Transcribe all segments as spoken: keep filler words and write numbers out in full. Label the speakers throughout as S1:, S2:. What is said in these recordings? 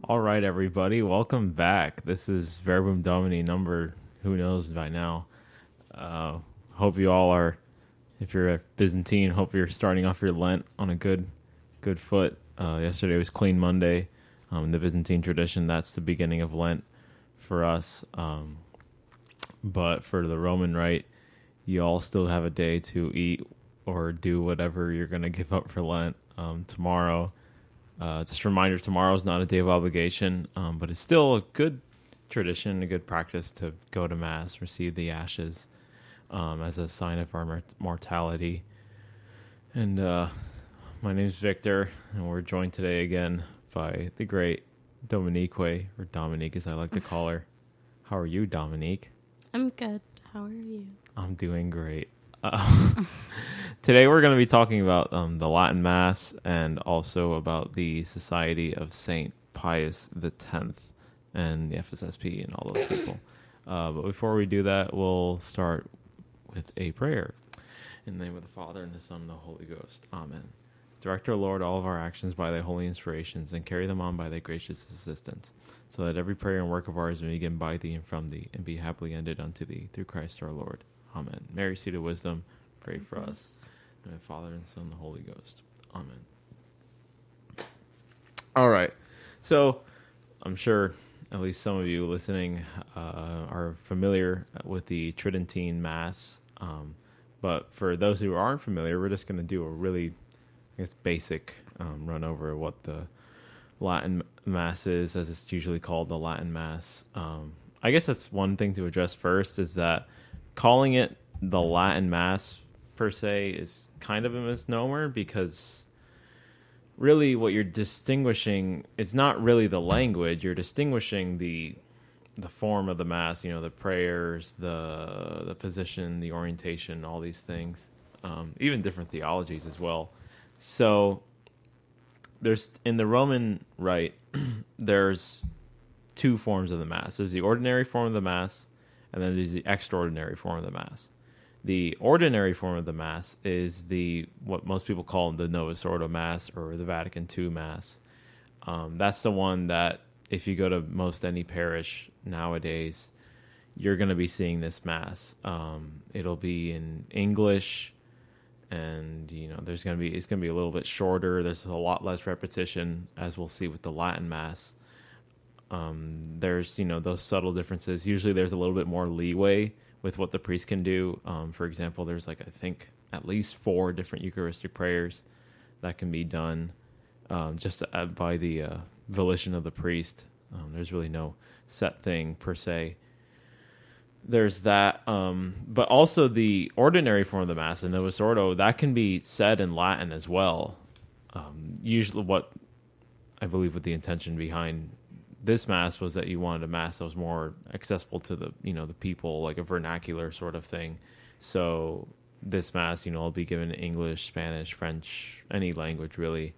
S1: All right, everybody, welcome back. This is Verbum Domini number, who knows by now. Uh, hope you all are, if you're a Byzantine, hope you're starting off your Lent on a good good foot. Uh, yesterday was Clean Monday. Um, in the Byzantine tradition, that's the beginning of Lent for us. Um, but for the Roman Rite, you all still have a day to eat or do whatever you're going to give up for Lent. Um, tomorrow, uh, just a reminder, tomorrow is not a day of obligation, um, but it's still a good tradition, a good practice to go to Mass, receive the ashes um, as a sign of our mort- mortality. And uh, my name is Victor, and we're joined today again by the great Dominique, or Dominique as I like to call her. How are you, Dominique?
S2: I'm good. How are you?
S1: I'm doing great. Uh, today we're going to be talking about um, the Latin Mass and also about the Society of Saint Pius the Tenth and the F S S P and all those people. Uh, but before we do that, we'll start with a prayer. In the name of the Father, and the Son, and the Holy Ghost. Amen. Direct, our Lord, all of our actions by thy holy inspirations, and carry them on by thy gracious assistance, so that every prayer and work of ours may begin by thee and from thee, and be happily ended unto thee, through Christ our Lord. Amen. Mary, seat of wisdom, pray for us. In the Father, and Son, and the Holy Ghost. Amen. All right. So, I'm sure at least some of you listening uh, are familiar with the Tridentine Mass. Um, but for those who aren't familiar, we're just going to do a really, I guess, basic um, run over what the Latin Mass is, as it's usually called, the Latin Mass. Um, I guess that's one thing to address first, is that calling it the Latin Mass per se is kind of a misnomer, because really what you're distinguishing is not really the language. You're distinguishing the the form of the Mass, you know, the prayers, the the position, the orientation, all these things, um, even different theologies as well. So there's, in the Roman Rite, there's two forms of the Mass. There's the ordinary form of the Mass, and then there's the extraordinary form of the Mass. The ordinary form of the Mass is the what most people call the Novus Ordo Mass, or the Vatican two Mass. Um, that's the one that, if you go to most any parish nowadays, you're going to be seeing this Mass. Um, it'll be in English, and you know there's going to be it's going to be a little bit shorter. There's a lot less repetition, as we'll see with the Latin Mass. Um, there's, you know, those subtle differences. Usually there's a little bit more leeway with what the priest can do. Um, for example, there's like, I think, at least four different Eucharistic prayers that can be done um, just uh, by the uh, volition of the priest. Um, there's really no set thing per se. There's that. Um, but also the ordinary form of the Mass, the Novus Ordo, that can be said in Latin as well. Um, usually what I believe with the intention behind this Mass was that you wanted a Mass that was more accessible to the, you know, the people, like a vernacular sort of thing. So this Mass, you know, will be given in English, Spanish, French, any language really.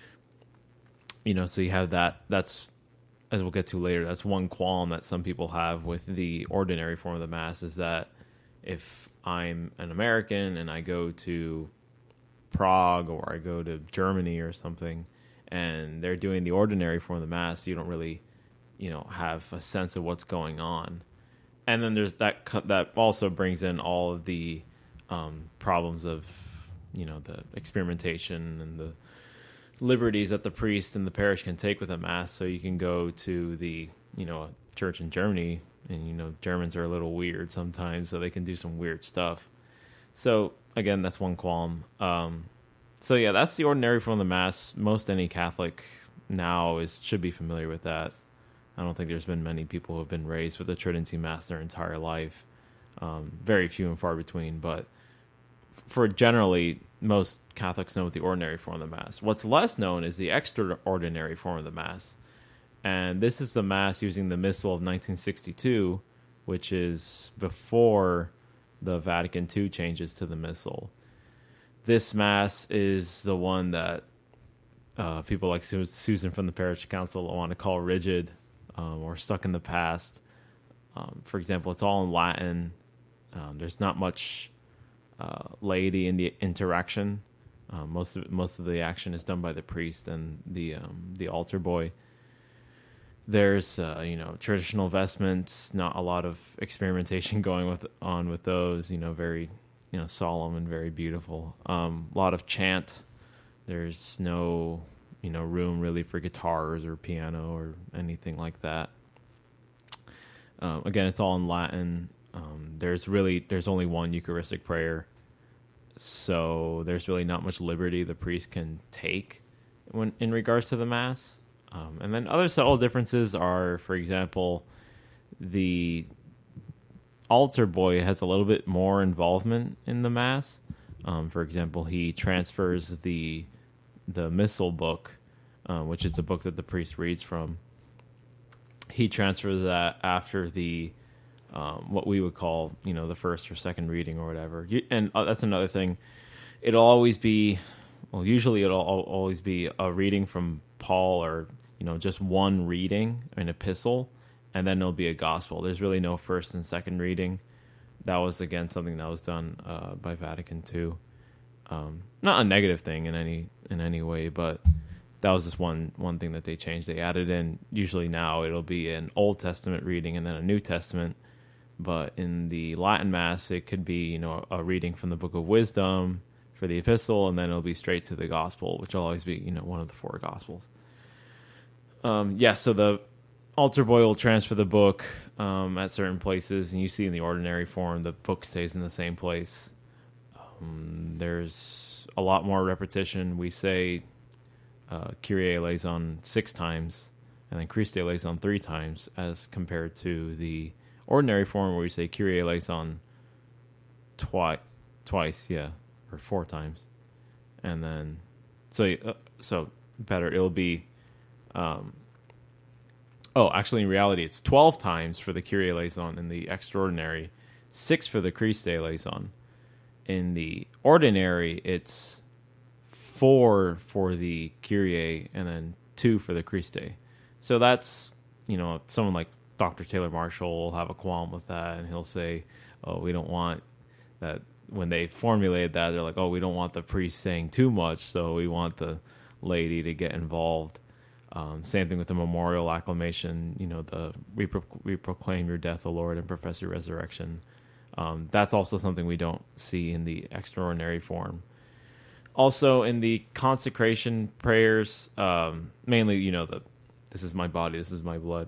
S1: You know, so you have that. That's, as we'll get to later, that's one qualm that some people have with the ordinary form of the Mass, is that if I'm an American and I go to Prague or I go to Germany or something, and they're doing the ordinary form of the Mass, you don't really, you know, have a sense of what's going on. And then there's that that also brings in all of the um, problems of, you know, the experimentation and the liberties that the priest and the parish can take with a Mass. So you can go to the, you know, a church in Germany, and, you know, Germans are a little weird sometimes, so they can do some weird stuff. So, again, that's one qualm. Um, so, yeah, that's the ordinary form of the Mass. Most any Catholic now is should be familiar with that. I don't think there's been many people who have been raised with the Tridentine Mass their entire life. Um, very few and far between, but for generally, most Catholics know the ordinary form of the Mass. What's less known is the extraordinary form of the Mass. And this is the Mass using the Missal of nineteen sixty-two, which is before the Vatican two changes to the Missal. This Mass is the one that uh, people like Su- Susan from the Parish Council want to call rigid, um, or stuck in the past. Um, for example, it's all in Latin. Um, there's not much uh, laity in the interaction. Um, most of most of the action is done by the priest and the um, the altar boy. There's, uh, you know, traditional vestments, not a lot of experimentation going with on with those, you know, very, you know, solemn and very beautiful. Um, a lot of chant. There's no, you know, room really for guitars or piano or anything like that. Um, again, it's all in Latin. Um, there's really, there's only one Eucharistic prayer. So there's really not much liberty the priest can take when in regards to the Mass. Um, and then other subtle differences are, for example, the altar boy has a little bit more involvement in the Mass. Um, for example, he transfers the the Missal book, uh, which is the book that the priest reads from. He transfers that after the um, what we would call, you know, the first or second reading or whatever. You, and uh, that's another thing. It'll always be, well, usually it'll al- always be a reading from Paul or, you know, just one reading, an epistle, and then there'll be a gospel. There's really no first and second reading. That was, again, something that was done uh, by Vatican two. Um, not a negative thing in any in any way, but that was just one one thing that they changed. They added in, usually now it'll be an Old Testament reading and then a New Testament. But in the Latin Mass, it could be, you know, a reading from the Book of Wisdom for the epistle, and then it'll be straight to the gospel, which will always be, you know, one of the four gospels. Um, yeah, so the altar boy will transfer the book um, at certain places, and you see in the ordinary form, the book stays in the same place. Um, there's a lot more repetition. We say uh, Kyrie eleison six times, and then Christe eleison three times, as compared to the ordinary form where we say Kyrie eleison twice, twice, yeah, or four times, and then so uh, so better. It'll be. Um, oh, actually, in reality, it's twelve times for the Kyrie eleison in the extraordinary, six for the Christe eleison. In the ordinary, it's four for the Kyrie and then two for the Christe. So that's, you know, someone like Doctor Taylor Marshall will have a qualm with that, and he'll say, oh, we don't want that. When they formulated that, they're like, oh, we don't want the priest saying too much, so we want the laity to get involved. Um, same thing with the memorial acclamation, you know, the we, pro- we proclaim your death, O Lord, and profess your resurrection. Um, that's also something we don't see in the extraordinary form. Also, in the consecration prayers, um, mainly, you know, the this is my body, this is my blood.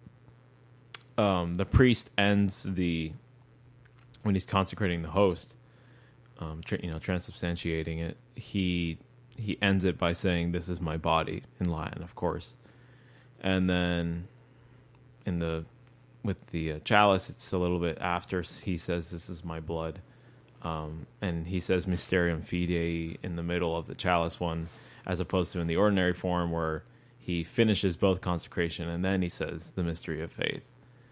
S1: Um, the priest ends the, when he's consecrating the host, um, tr- you know, transubstantiating it, he he ends it by saying, "This is my body," in Latin, of course. And then in the with the uh, chalice, it's a little bit after he says, "This is my blood," um, and he says "Mysterium Fidei" in the middle of the chalice one, as opposed to in the ordinary form where he finishes both consecration and then he says the mystery of faith.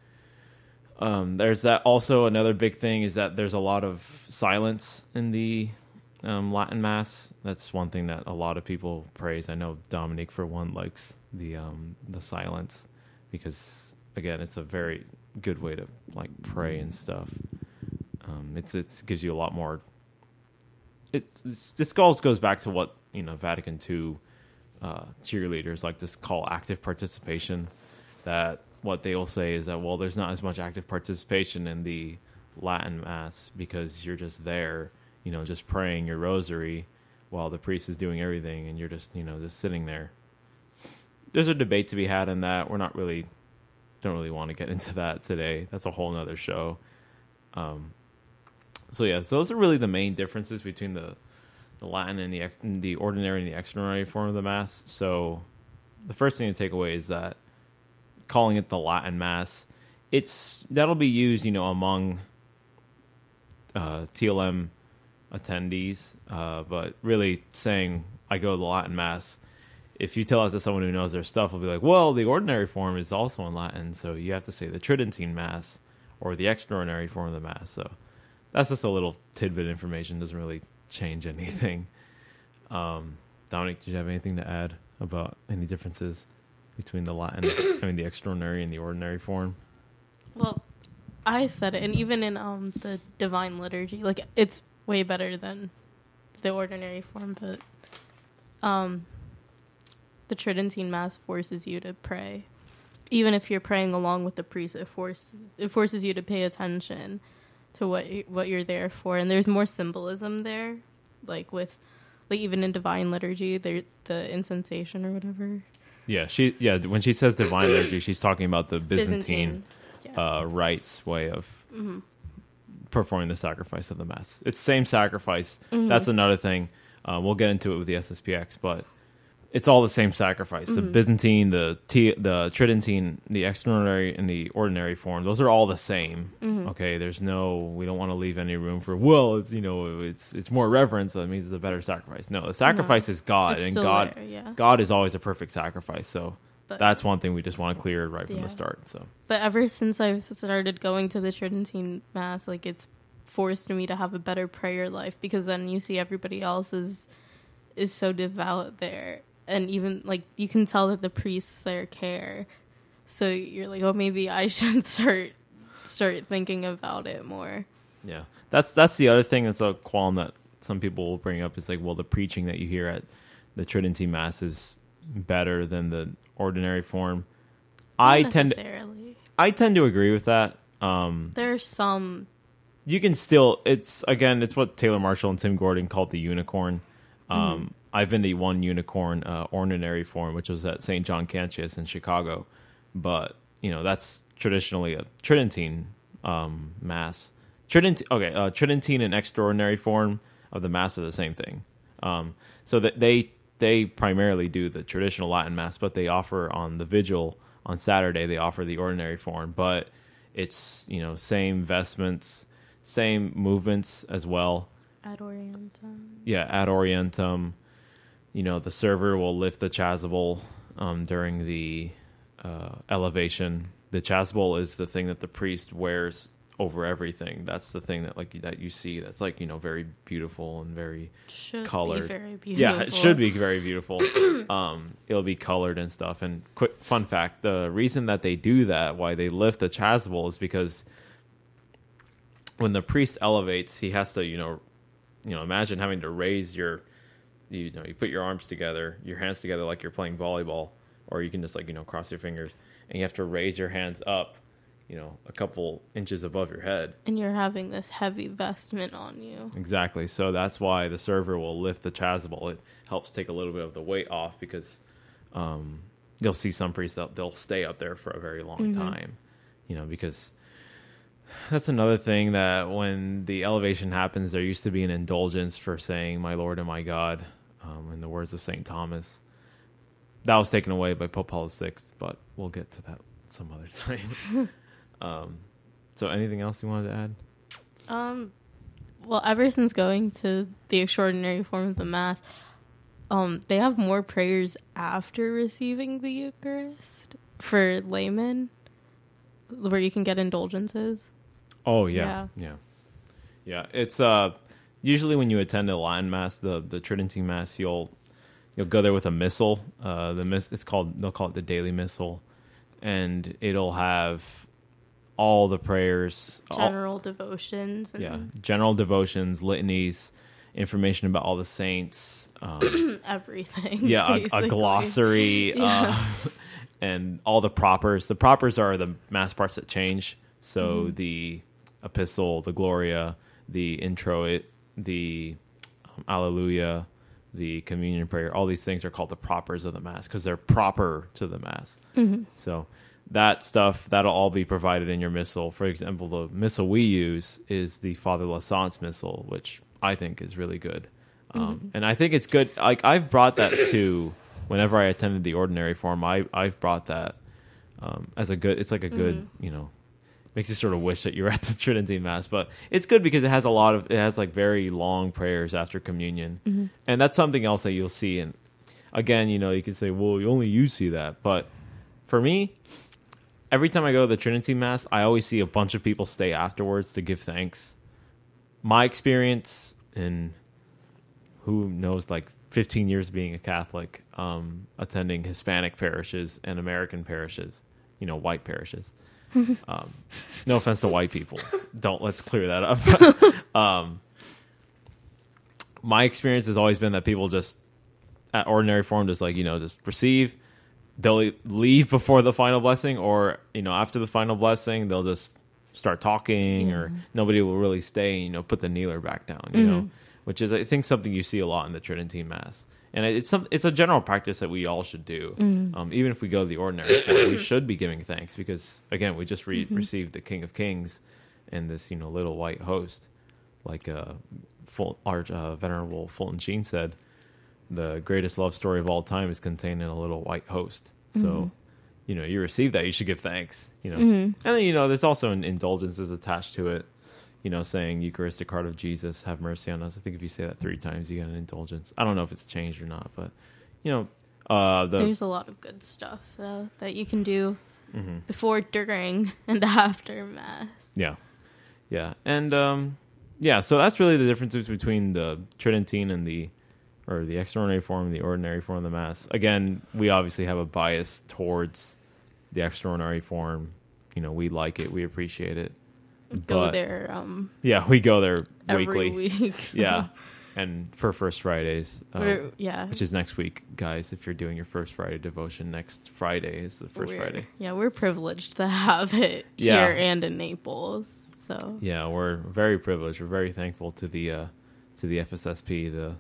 S1: Um, there's that. Also, another big thing is that there's a lot of silence in the um, Latin Mass. That's one thing that a lot of people praise. I know Dominic, for one, likes the um, the silence because, again, it's a very good way to like pray and stuff. Um, it's it gives you a lot more. It it's, this goes goes back to what, you know, Vatican two uh, cheerleaders like to call active participation. That what they will say is that, well, there's not as much active participation in the Latin Mass because you're just there, you know, just praying your rosary while the priest is doing everything, and you're just, you know, just sitting there. There's a debate to be had in that. We're not really, don't really want to get into that today. That's a whole nother show. Um, so yeah, so those are really the main differences between the, the Latin and the and the ordinary and the extraordinary form of the Mass. So the first thing to take away is that calling it the Latin Mass, it's that'll be used, you know, among uh, T L M attendees, uh, but really saying I go to the Latin Mass, if you tell it to someone who knows their stuff, will be like, well, the ordinary form is also in Latin, so you have to say the Tridentine Mass or the extraordinary form of the Mass. So that's just a little tidbit information, doesn't really change anything. Um, Dominic, did you have anything to add about any differences between the Latin, I mean the extraordinary and the ordinary form?
S2: Well, I said it, and even in um the Divine Liturgy, like, it's way better than the ordinary form, but um the Tridentine Mass forces you to pray even if you're praying along with the priest, it forces it forces you to pay attention to what you, what you're there for, and there's more symbolism there, like with like even in divine liturgy, there the incensation or whatever.
S1: Yeah, she yeah when she says divine liturgy, she's talking about the Byzantine,
S2: Byzantine. Yeah.
S1: uh, rites way of
S2: Mm-hmm.
S1: performing the sacrifice of the mass. It's same sacrifice.
S2: Mm-hmm.
S1: That's another thing. Uh, we'll get into it with the S S P X, but it's all the same sacrifice. Mm-hmm. The Byzantine, the T, the Tridentine, the extraordinary, and the ordinary form. Those are all the same. Mm-hmm. Okay, there's no. We don't want to leave any room for. Well, it's you know, it's it's more reverence, so that means it's a better sacrifice. No, the sacrifice no. is God,
S2: it's
S1: and
S2: still
S1: God,
S2: there, yeah.
S1: God is always a perfect sacrifice. So
S2: but,
S1: that's one thing we just want to clear right from
S2: yeah.
S1: the start. So,
S2: but ever since I've started going to the Tridentine Mass, like it's forced me to have a better prayer life, because then you see everybody else is is so devout there. And even, like, you can tell that the priests there care. So you're like, oh, maybe I should start start thinking about it more.
S1: Yeah. That's that's the other thing that's a qualm that some people will bring up is, like, well, the preaching that you hear at the Tridentine Mass is better than the ordinary form.
S2: Not
S1: I tend
S2: necessarily.
S1: to, I tend to agree with that. Um,
S2: There's some...
S1: You can still... It's, again, it's what Taylor Marshall and Tim Gordon called the unicorn. Um mm-hmm. I've been to one unicorn uh, ordinary form, which was at Saint John Cantius in Chicago. But, you know, that's traditionally a Tridentine um, Mass. Trident- okay, uh, Tridentine and extraordinary form of the Mass are the same thing. Um, so that they they primarily do the traditional Latin Mass, but they offer on the Vigil on Saturday, they offer the ordinary form. But it's, you know, same vestments, same movements as well.
S2: Ad orientem.
S1: Yeah, ad orientem. You know, the server will lift the chasuble um, during the uh, elevation. The chasuble is the thing that the priest wears over everything. That's the thing that like that you see. That's like, you know, very beautiful and very
S2: should
S1: colored.
S2: Be very beautiful.
S1: Yeah, it should be very beautiful. um, it'll be colored and stuff. And quick fun fact: the reason that they do that, why they lift the chasuble, is because when the priest elevates, he has to, you know, you know, imagine having to raise your. You know, you put your arms together, your hands together like you're playing volleyball, or you can just like, you know, cross your fingers, and you have to raise your hands up, you know, a couple inches above your head.
S2: And you're having this heavy vestment on you.
S1: Exactly. So that's why the server will lift the chasuble. It helps take a little bit of the weight off because um, you'll see some priests that they'll stay up there for a very long mm-hmm. time, you know, because that's another thing that when the elevation happens, there used to be an indulgence for saying, "My Lord and my God." Um, in the words of Saint Thomas. That was taken away by Pope Paul the Sixth, but we'll get to that some other time. um, so anything else you wanted to add?
S2: Um, well, ever since going to the extraordinary form of the Mass, um, they have more prayers after receiving the Eucharist for laymen, where you can get indulgences.
S1: Oh, yeah. Yeah. Yeah. yeah. It's... uh. Usually when you attend a Latin Mass, the, the Tridentine Mass, you'll you'll go there with a missal. Uh, the miss it's called they'll call it the daily missal, and it'll have all the prayers,
S2: general
S1: all,
S2: devotions, and
S1: yeah, general devotions, litanies, information about all the saints, um,
S2: everything.
S1: Yeah, a, a glossary, yeah. uh, and all the propers. The propers are the Mass parts that change. So mm-hmm. the Epistle, the Gloria, the Introit, the um, Alleluia, the Communion Prayer, all these things are called the propers of the Mass because they're proper to the Mass. Mm-hmm. So that stuff, that'll all be provided in your missal. For example, the missal we use is the Father Lassance missal, which I think is really good. Um, mm-hmm. And I think it's good. Like I've brought that to whenever I attended the ordinary form, I, I've brought that um, as a good, it's like a good, mm-hmm. you know, makes you sort of wish that you're at the Tridentine Mass, but it's good because it has a lot of, it has like very long prayers after communion. Mm-hmm. And that's something else that you'll see. And again, you know, you can say, well, only you see that. But for me, every time I go to the Tridentine Mass, I always see a bunch of people stay afterwards to give thanks. My experience in who knows, like fifteen years being a Catholic, um, attending Hispanic parishes and American parishes, you know, white parishes. um, no offense to white people. Don't, let's clear that up. um, my experience has always been that people just at ordinary form, just like, you know, just receive, they'll e- leave before the final blessing, or you know, after the final blessing, they'll just start talking,
S2: Yeah.
S1: or nobody will really stay. You know, put the kneeler back down. You
S2: Mhm.
S1: know, which is I think something you see a lot in the Tridentine Mass, and it's some it's a general practice that we all should do.
S2: Mhm.
S1: Um, even if we go the ordinary form, we should be giving thanks because again, we just re-
S2: Mhm.
S1: received the King of Kings and this you know little white host, like uh, Ful- Arch, uh, Venerable Fulton Sheen said. The greatest love story of all time is contained in a little white host. So,
S2: Mhm.
S1: you know, you receive that, you should give thanks. You know,
S2: Mhm.
S1: and then you know, there's also an indulgences attached to it. You know, saying Eucharistic heart of Jesus, have mercy on us. I think if you say that three times, you get an indulgence. I don't know if it's changed or not, but you know, uh, the
S2: There's a lot of good stuff though that you can do
S1: Mhm.
S2: before, during, and after Mass.
S1: yeah, yeah, and um, yeah. So that's really the differences between the Tridentine and the or the extraordinary form and the ordinary form of the Mass. Again, we obviously have a bias towards the extraordinary form. You know, we like it, we appreciate it.
S2: Go
S1: But-
S2: there um,
S1: Yeah, we go there
S2: every
S1: weekly.
S2: week. so
S1: Yeah, and for First Fridays, um,
S2: we're- yeah.
S1: which is next week, guys. If you're doing your First Friday devotion, next Friday is the first
S2: we're-
S1: Friday.
S2: Yeah, we're privileged to have it
S1: Yeah.
S2: here and in Naples. So
S1: Yeah, we're very privileged. We're very thankful to the uh, to the F S S P, the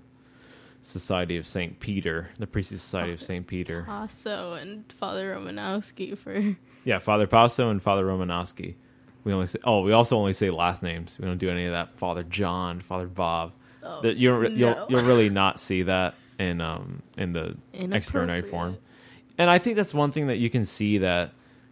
S1: Society of Saint Peter, the Priestly Society of Saint Peter.
S2: Passo and Father Romanowski for
S1: Yeah, Father Passo and Father Romanowski. We only say, oh, we also only say last names. We don't do any of that. Father John, Father Bob.
S2: oh,
S1: That you don't, re-
S2: no.
S1: you'll you'll really not see that in um in the extraordinary form.
S2: Inappropriate
S1: And I think that's one thing that you can see that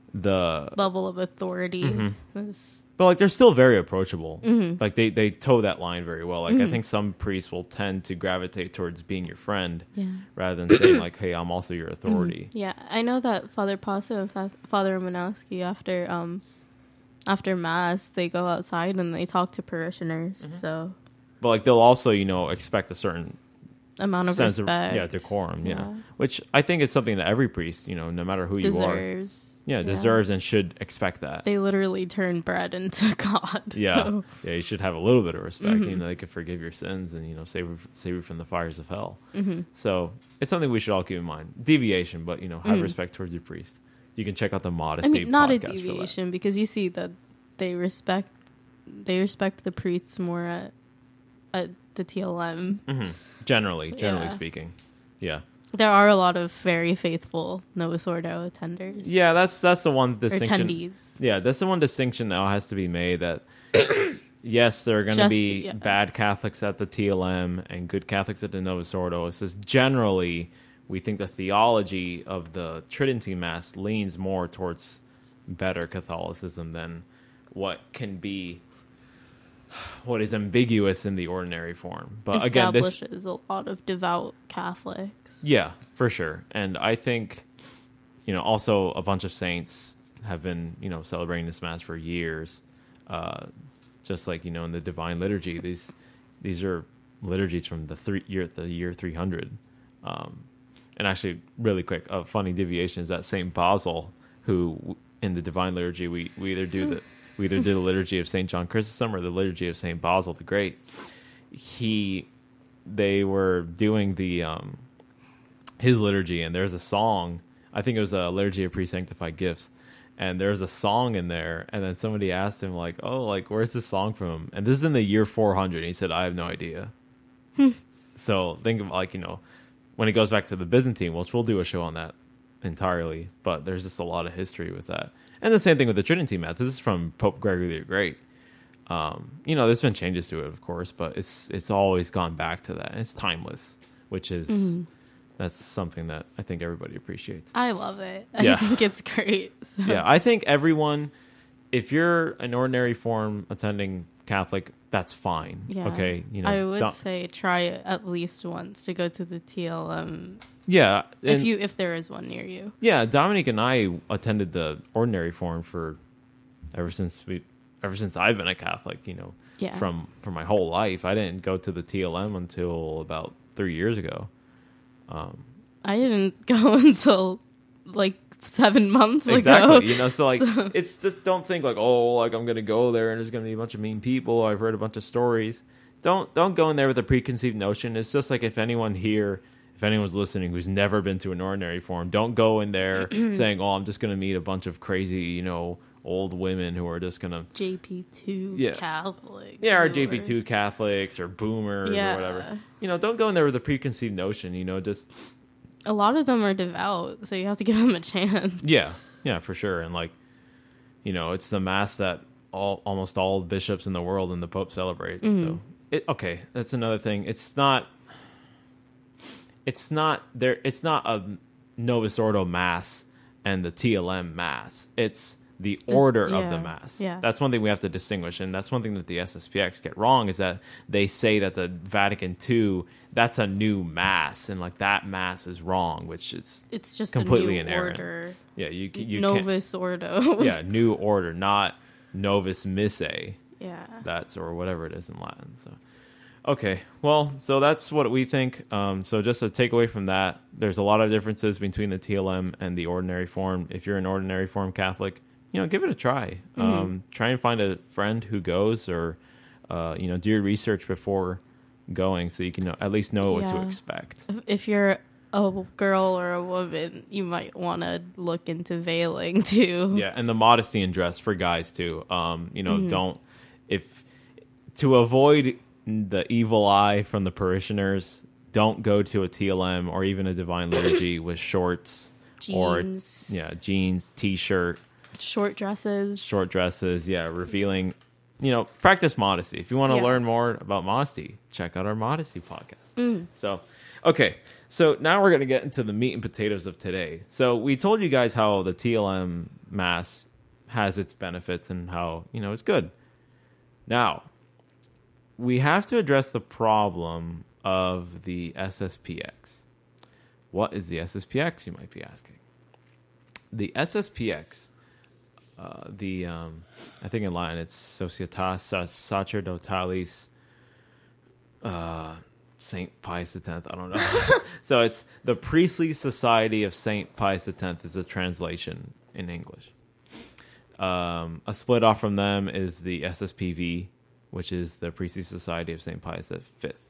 S1: the
S2: level of authority
S1: Mhm.
S2: is
S1: but like they're still very approachable.
S2: Mhm.
S1: Like they they toe that line very well. Like I
S2: Mhm.
S1: think some priests will tend to gravitate towards being your friend
S2: yeah.
S1: rather than saying like, "Hey, I'm also your authority."
S2: Mhm. Yeah, I know that Father Passo and Fa- Father Romanowski after um after Mass they go outside and they talk to parishioners.
S1: Mhm.
S2: So
S1: But like they'll also you know expect a certain
S2: amount of
S1: sense
S2: respect.
S1: of yeah decorum. Yeah.
S2: Yeah.
S1: Which I think is something that every priest you know no matter who you are
S2: deserves.
S1: yeah deserves and should expect that.
S2: They literally turn bread into God.
S1: Yeah,
S2: so-
S1: yeah. You should have a little bit of respect.
S2: Mhm.
S1: You know, they could forgive your sins and you know save you- save you from the fires of hell.
S2: Mhm.
S1: So it's something we should all keep in mind. Deviation, but you know, have
S2: Mhm.
S1: respect towards your priest. You can check out the
S2: I
S1: modesty.
S2: mean, not a
S1: podcast for that.
S2: deviation because you see that they respect they respect the priests more at at the T L M.
S1: Mhm. Generally, generally
S2: Yeah.
S1: speaking, yeah,
S2: There are a lot of very faithful Novus Ordo attenders.
S1: yeah. That's that's the one
S2: or
S1: distinction.
S2: attendees.
S1: Yeah, that's the one distinction that has to be made. That yes, there are going to
S2: Just-
S1: be
S2: yeah.
S1: bad Catholics at the T L M and good Catholics at the Novus Ordo. It says generally we think the theology of the Tridentine Mass leans more towards better Catholicism than what can be what is ambiguous in the ordinary form. But again, this
S2: Establishes a lot of devout Catholics.
S1: yeah, for sure. And I think, you know, also a bunch of saints have been, you know, celebrating this Mass for years. Uh, just like, you know, in the Divine Liturgy, these these are liturgies from the three year the year three hundred. Um, and actually, really quick, a funny deviation is that Saint Basil, who in the Divine Liturgy we, we either do the we either do the liturgy of Saint John Chrysostom or the liturgy of Saint Basil the Great. He they were doing the um, his liturgy, and there's a song. I think it was a liturgy of pre-sanctified gifts, and there's a song in there. And then somebody asked him, like, "Oh, like, where's this song from?" And this is in the year four hundred. And he said, "I have no idea." So think of like you know, when it goes back to the Byzantine, which we'll do a show on that entirely. But there's just a lot of history with that, and the same thing with the Tridentine Mass. This is from Pope Gregory the Great. Um, you know, there's been changes to it, of course, but it's it's always gone back to that, and it's timeless, which is.
S2: Mhm.
S1: That's something that I think everybody appreciates.
S2: I love it. I
S1: Yeah.
S2: think it's great. So.
S1: Yeah, I think everyone, if you're an ordinary form attending Catholic, that's fine.
S2: Yeah.
S1: Okay, you know.
S2: I would
S1: don't-
S2: say try it at least once to go to the T L M
S1: yeah,
S2: if
S1: and-
S2: you if there is one near you.
S1: yeah. Dominic and I attended the ordinary form for ever since we, ever since I've been a Catholic. You know,
S2: Yeah.
S1: from for my whole life. I didn't go to the T L M until about three years ago. Um,
S2: I didn't go until like seven months
S1: exactly.
S2: ago.
S1: You know, so like
S2: So-
S1: it's just don't think like, oh, like I'm gonna go there and there's gonna be a bunch of mean people. I've heard a bunch of stories. Don't don't go in there with a preconceived notion. It's just like if anyone here if anyone's listening who's never been to an ordinary form, don't go in there saying, "Oh, I'm just going to meet a bunch of crazy, you know, old women who are just going to
S2: J P two
S1: Yeah.
S2: Catholic.
S1: yeah, or
S2: or-
S1: J P two Catholics or boomers
S2: Yeah.
S1: or whatever." You know, don't go in there with a preconceived notion. You know, just
S2: A lot of them are devout, so you have to give them a chance.
S1: yeah, yeah, for sure. And like, you know, it's the mass that all almost all bishops in the world and the Pope celebrate. So, it, okay, that's another thing. It's not. It's not there. It's not a Novus Ordo mass and the T L M mass. It's the order of the
S2: yeah,
S1: mass.
S2: yeah.
S1: That's one thing we have to distinguish, and that's one thing that the S S P X get wrong is that they say that the Vatican two that's a new mass, and like that mass is wrong, which is
S2: It's just
S1: completely
S2: a new
S1: inerrant.
S2: order.
S1: yeah you c- you can't,
S2: Novus Ordo.
S1: yeah new order, not Novus Missae.
S2: Yeah.
S1: That's or whatever it is in Latin. So, okay, well, so that's what we think. Um, so just a takeaway from that, there's a lot of differences between the T L M and the ordinary form. If you're an ordinary form Catholic, you know, give it a try.
S2: Mm-hmm.
S1: Um, try and find a friend who goes, or uh, you know, do your research before going, so you can know, at least know what to
S2: Yeah.
S1: expect.
S2: If you're a girl or a woman, you might want to look into veiling too.
S1: Yeah, and the modesty in dress for guys too. Um, you know,
S2: Mm-hmm.
S1: don't if to avoid the evil eye from the parishioners, don't go to a T L M or even a divine liturgy with shorts
S2: Jeans.
S1: or yeah, jeans, t-shirt,
S2: Short dresses.
S1: short dresses, yeah, revealing, you know, practice modesty. If you want to
S2: Yeah.
S1: learn more about modesty, check out our modesty podcast. So, okay. So now we're going to get into the meat and potatoes of today. So we told you guys how the T L M mass has its benefits and how, you know, it's good. Now, we have to address the problem of the S S P X. What is the S S P X, you might be asking? The S S P X, uh, the um, I think in Latin it's Societas Sacerdotalis uh, Saint Pius the Tenth. I don't know. So it's the Priestly Society of Saint Pius the Tenth is a translation in English. Um, a split off from them is the S S P V, which is the Priestly Society of Saint Pius the Fifth.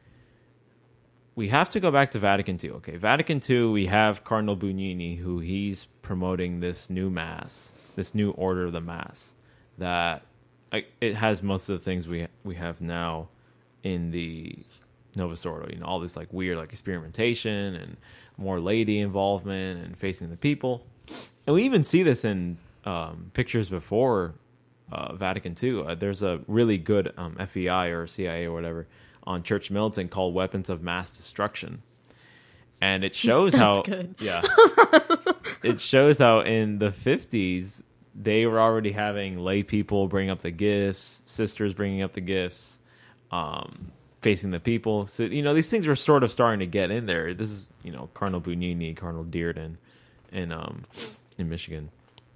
S1: We have to go back to Vatican two. Okay, Vatican two, we have Cardinal Bugnini, who he's promoting this new mass, this new order of the mass, that like, it has most of the things we we have now in the Novus Ordo. You know, all this like weird like experimentation and more laity involvement and facing the people. And we even see this in um, pictures before uh, Vatican two. Uh, there's a really good um, F B I or C I A or whatever on Church Militant called Weapons of Mass Destruction. And it shows how
S2: good.
S1: yeah. It shows how in the fifties they were already having lay people bring up the gifts, sisters bringing up the gifts, um, facing the people. So, you know, these things were sort of starting to get in there. This is, you know, Cardinal Bugnini, Cardinal Dearden in um in Michigan.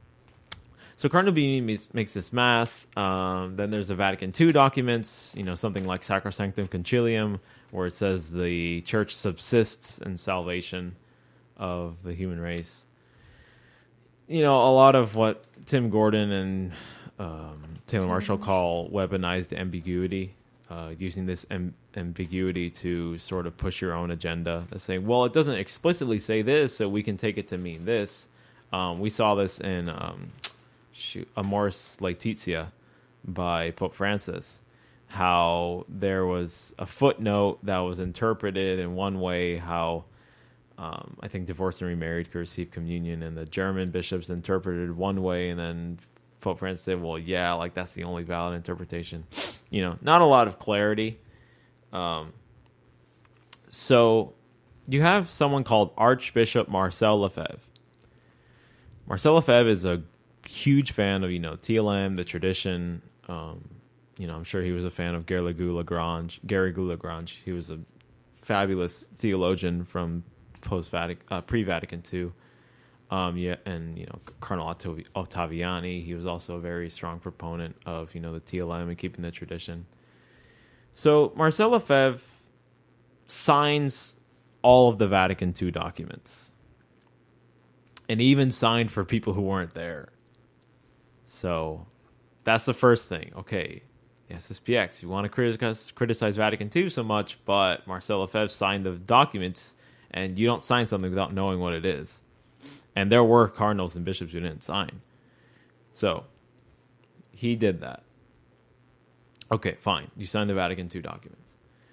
S1: So Cardinal Bugnini makes, makes this mass. Um, then there's the Vatican two documents, you know, something like Sacrosanctum Concilium, where it says the church subsists in salvation of the human race. You know, a lot of what Tim Gordon and um, Taylor Marshall call weaponized ambiguity, uh, using this am- ambiguity to sort of push your own agenda. They're saying, well, it doesn't explicitly say this, so we can take it to mean this. Um, we saw this in... Um, Shoot, Amoris Laetitia by Pope Francis, how there was a footnote that was interpreted in one way, how um, I think divorced and remarried could receive communion, and the German bishops interpreted one way, and then Pope Francis said, well, yeah, like that's the only valid interpretation. You know, not a lot of clarity. Um, so you have someone called Archbishop Marcel Lefebvre. Marcel Lefebvre is a huge fan of, you know, T L M, the tradition. Um, you know, I'm sure he was a fan of Garrigou Lagrange. Garrigou Lagrange. He was a fabulous theologian from post Vatican, uh, pre Vatican two. Um, yeah, and you know, Cardinal Ottav- Ottaviani. He was also a very strong proponent of, you know, the T L M and keeping the tradition. So Marcel Lefebvre signs all of the Vatican two documents, and even signed for people who weren't there. So that's the first thing. Okay, the S S P X, you want to criticize, criticize Vatican two so much, but Marcel Lefebvre signed the documents, and you don't sign something without knowing what it is. And there were cardinals and bishops who didn't sign. So he did that. Okay, fine. You signed the Vatican two documents.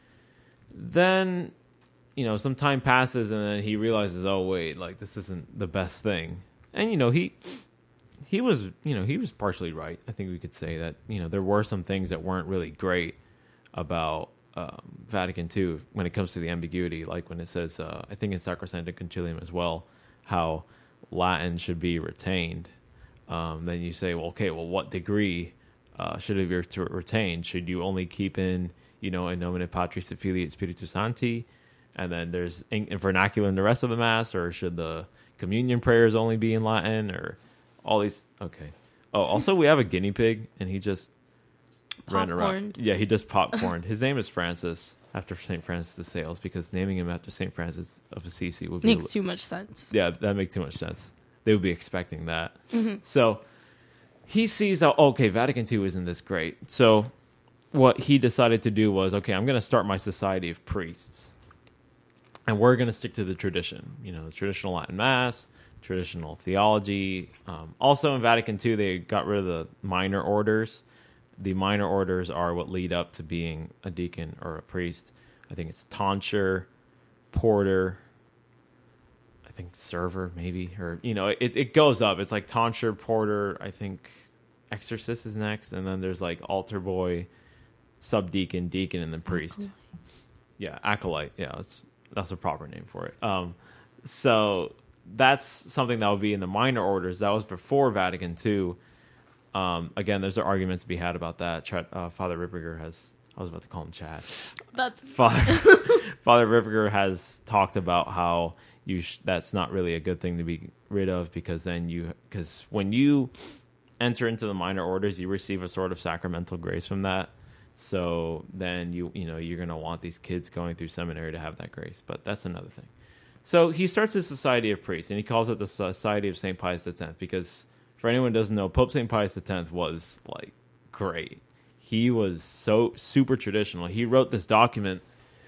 S1: Then, you know, some time passes and then he realizes, oh, wait, like this isn't the best thing. And, you know, he he was, you know, he was partially right. I think we could say that, you know, there were some things that weren't really great about um, Vatican two when it comes to the ambiguity. Like when it says, uh, I think in Sacrosanctum Concilium as well, how Latin should be retained. Um, then you say, well, okay, well, what degree uh, should it be ret- retained? Should you only keep in, you know, in nomine Patris et Filii et Spiritus Sancti, and then there's in, in vernacular in the rest of the Mass, or should the communion prayers only be in Latin, or all these? Okay. Oh, also we have a guinea pig, and he just ran around. Yeah, he just popcorned. His name is Francis, after Saint Francis de Sales, because naming him after Saint Francis of Assisi would be
S2: makes too much sense.
S1: Yeah, that makes too much sense. They would be expecting that.
S2: Mm-hmm.
S1: So he sees how, okay, Vatican two isn't this great. So what he decided to do was, okay, I'm going to start my society of priests. And we're going to stick to the tradition. You know, the traditional Latin Mass, traditional theology. Um, also in Vatican two, they got rid of the minor orders. The minor orders are what lead up to being a deacon or a priest. I think it's tonsure, porter, I think server maybe, or, you know, it it goes up. It's like tonsure, porter, I think exorcist is next, and then there's like altar boy, subdeacon, deacon, and then priest. Acolyte. Yeah, acolyte. Yeah, that's that's a proper name for it. Um, so that's something that would be in the minor orders. That was before Vatican two. Um, again, there's arguments to be had about that. Ch- uh, Father Ripperger has, I was about to call him Chad.
S2: That's
S1: Father Father Ripperger has talked about how you sh- that's not really a good thing to be rid of, because then you, because when you enter into the minor orders, you receive a sort of sacramental grace from that. So then you, you know, you're going to want these kids going through seminary to have that grace, but that's another thing. So he starts his Society of Priests, and he calls it the Society of Saint Pius X, because for anyone who doesn't know, Pope Saint Pius X was like great. He was so super traditional. He wrote this document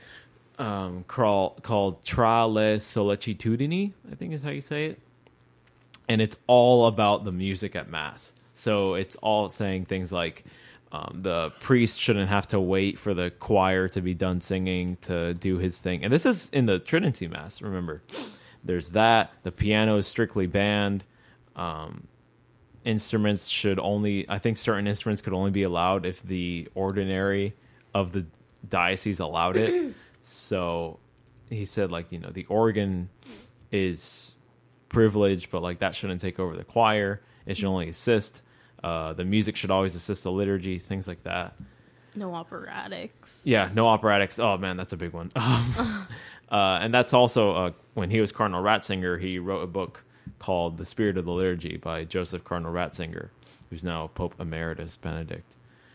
S1: um, called, called Tra le Sollecitudini, I think is how you say it. And it's all about the music at Mass. So it's all saying things like um, the priest shouldn't have to wait for the choir to be done singing to do his thing. And this is in the Trinity Mass, remember. There's that. The piano is strictly banned. Um, instruments should only, I think certain instruments could only be allowed if the ordinary of the diocese allowed it. So he said, like, you know, the organ is privileged, but like that shouldn't take over the choir. It should only assist. Uh, the music should always assist the liturgy, things like that.
S2: No operatics.
S1: Yeah, no operatics. Oh man, that's a big one. Um, uh, and that's also uh, when he was Cardinal Ratzinger, he wrote a book called The Spirit of the Liturgy by Joseph Cardinal Ratzinger, who's now Pope Emeritus Benedict.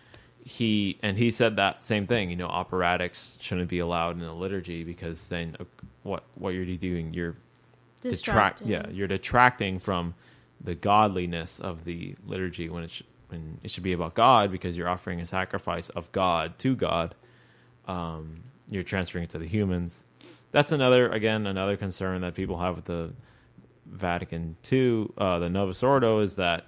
S1: He and he said that same thing. You know, operatics shouldn't be allowed in the liturgy, because then uh, what what you're doing, you're detract. Yeah, you're detracting from the godliness of the liturgy when it sh- when it should be about God, because you're offering a sacrifice of God to God. Um, you're transferring it to the humans. That's another again another concern that people have with the Vatican two, uh, the Novus Ordo, is that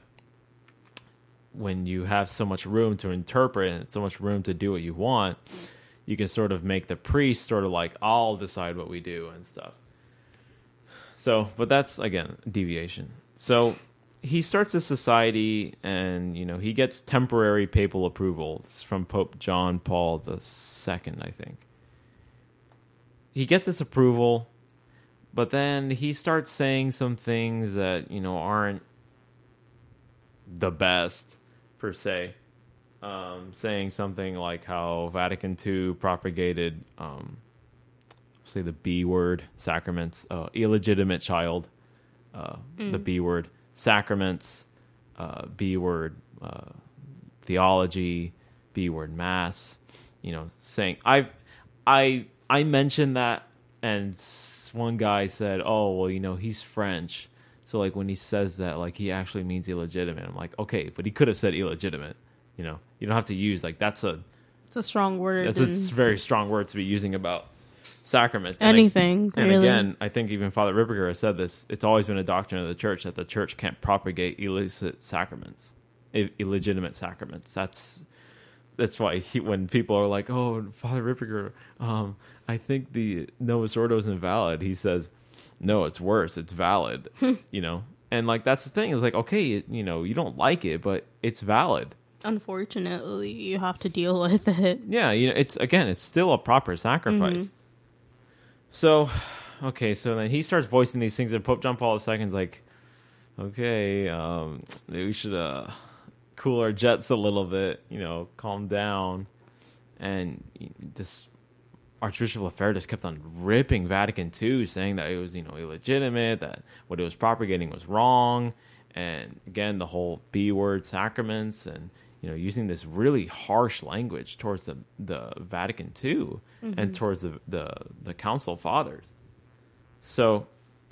S1: when you have so much room to interpret and so much room to do what you want, you can sort of make the priest sort of like, I'll decide what we do and stuff. So, but that's, again, deviation. So he starts a society, and, you know, he gets temporary papal approval. It's from Pope John Paul the Second, I think. He gets this approval, but then he starts saying some things that, you know, aren't the best, per se. Um, saying something like how Vatican two propagated, um, say the B word, sacraments, uh, illegitimate child, uh, mm. the B word, sacraments, uh, B word, uh, theology, B word, mass. You know, saying I, I, I mentioned that, and one guy said, "Oh, well, you know, he's French, so like when he says that, like he actually means illegitimate." I'm like, okay, but he could have said illegitimate. You know, you don't have to use like that's a
S2: it's a strong word.
S1: That's
S2: and...
S1: a very strong word to be using about sacraments. And
S2: Anything,
S1: And
S2: really.
S1: again, I think even Father Ripperger has said this. It's always been a doctrine of the church that the church can't propagate illicit sacraments, i- illegitimate sacraments. That's that's why he, when people are like, "Oh, Father Ripperger, um, I think the Novus Ordo is invalid," he says, "No, it's worse. It's valid." You know, and like that's the thing. It's like, okay, it, you know, you don't like it, but it's valid.
S2: Unfortunately, you have to deal with it.
S1: Yeah, you know, it's again, it's still a proper sacrifice.
S2: Mm-hmm.
S1: So, okay, so then he starts voicing these things, and Pope John Paul the Second's like, okay, um, maybe we should uh, cool our jets a little bit, you know, calm down. And this Archbishop Lefebvre just kept on ripping Vatican two, saying that it was, you know, illegitimate, that what it was propagating was wrong. And again, the whole B word, sacraments, and, you know, using this really harsh language towards the, the Vatican two mm-hmm. and towards the, the, the Council Fathers. So,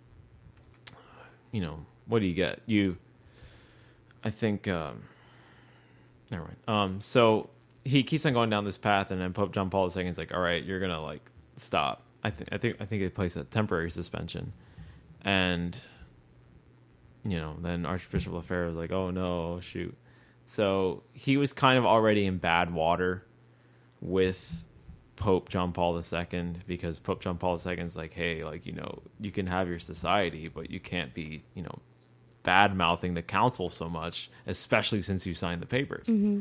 S1: you know, what do you get? You, I think, um, never mind. Um, so he keeps on going down this path, and then Pope John Paul the Second is like, all right, you're going to, like, stop. I think, I think, I think they place a temporary suspension. And, you know, then Archbishop Lefebvre was like, oh, no, shoot. So he was kind of already in bad water with Pope John Paul the Second, because Pope John Paul the Second is like, hey, like, you know, you can have your society, but you can't be, you know, bad-mouthing the council so much, especially since you signed the papers.
S2: Mm-hmm.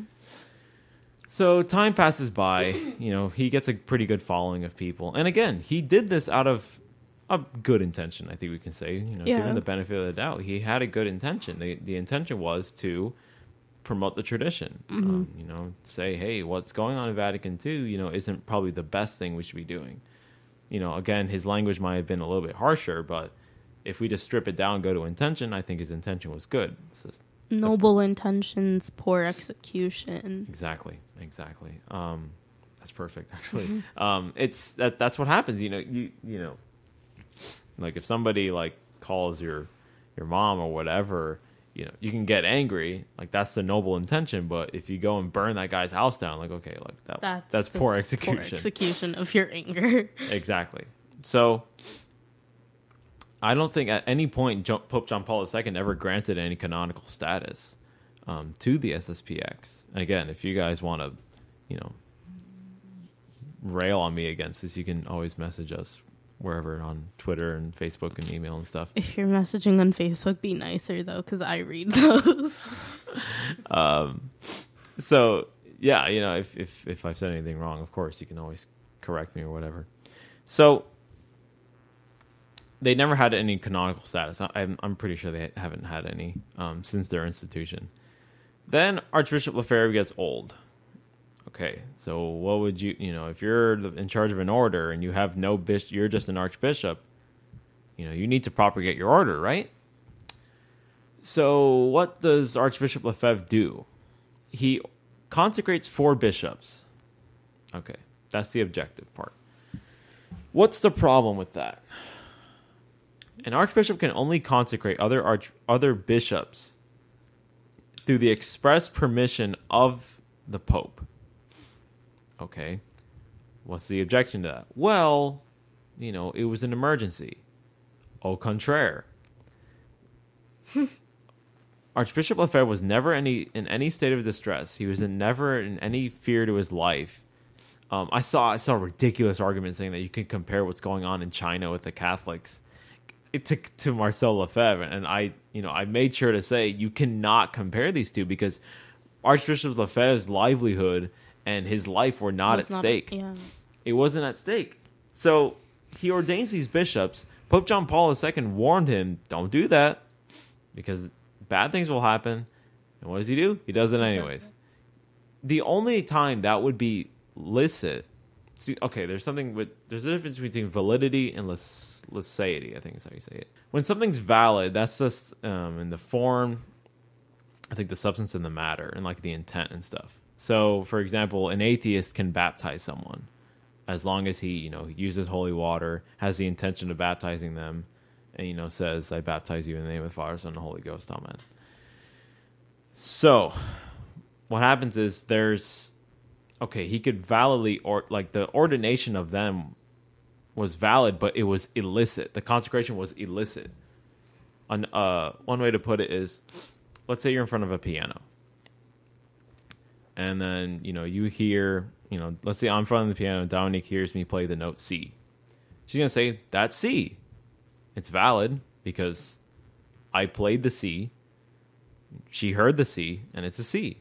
S1: So time passes by. You know, he gets a pretty good following of people. And again, he did this out of a good intention, I think we can say. You know,
S2: yeah.
S1: given the benefit of the doubt, he had a good intention. The, the intention was to promote the tradition.
S2: Mm-hmm.
S1: Um, you know, say, hey, what's going on in Vatican two, you know, isn't probably the best thing we should be doing. You know, again, his language might have been a little bit harsher, but if we just strip it down and go to intention, I think his intention was good. Just
S2: noble the, intentions, poor execution.
S1: Exactly, exactly. Um, that's perfect, actually. Mm-hmm. Um, it's that. That's what happens. You know, you you know, like if somebody like calls your your mom or whatever, you know, you can get angry. Like that's the noble intention. But if you go and burn that guy's house down, like okay, like that that's, that's poor execution.
S2: Poor execution of your anger.
S1: Exactly. So I don't think at any point Pope John Paul the Second ever granted any canonical status um, to the S S P X. And again, if you guys want to, you know, rail on me against this, you can always message us wherever on Twitter and Facebook and email and stuff.
S2: If you're messaging on Facebook, be nicer though, because I read those.
S1: um, so yeah, you know, if, if if I've said anything wrong, of course you can always correct me or whatever. So they never had any canonical status. I'm I'm pretty sure they haven't had any um, since their institution. Then Archbishop Lefebvre gets old. Okay, so what would you, you know, if you're in charge of an order and you have no bishop, you're just an archbishop, you know, you need to propagate your order, right? So what does Archbishop Lefebvre do? He consecrates four bishops. Okay, that's the objective part. What's the problem with that? An archbishop can only consecrate other arch, other bishops through the express permission of the Pope. Okay, what's the objection to that? Well, you know, it was an emergency. Au contraire. Archbishop Lefebvre was never any in any state of distress. He was in, never in any fear to his life. Um, I saw I saw a ridiculous argument saying that you can compare what's going on in China with the Catholics to, to Marcel Lefebvre, and I, you know, I made sure to say you cannot compare these two because Archbishop Lefebvre's livelihood and his life were not at not stake.
S2: A, yeah.
S1: It wasn't at stake. So he ordains these bishops. Pope John Paul the Second warned him, don't do that because bad things will happen. And what does he do? He does it anyways. Does the only time that would be licit, see, okay, there's something with, there's a difference between validity and lis, licity, I think is how you say it. When something's valid, that's just um, in the form, I think the substance and the matter, and like the intent and stuff. So, for example, an atheist can baptize someone as long as he, you know, uses holy water, has the intention of baptizing them, and, you know, says, I baptize you in the name of the Father, Son, and the Holy Ghost. Amen. So, what happens is there's, okay, he could validly, or like the ordination of them was valid, but it was illicit. The consecration was illicit. An, uh, one way to put it is, let's say you're in front of a piano. And then, you know, you hear, you know, let's say I'm in front of the piano and Dominique hears me play the note C. She's going to say, that's C. It's valid because I played the C. She heard the C, and it's a C.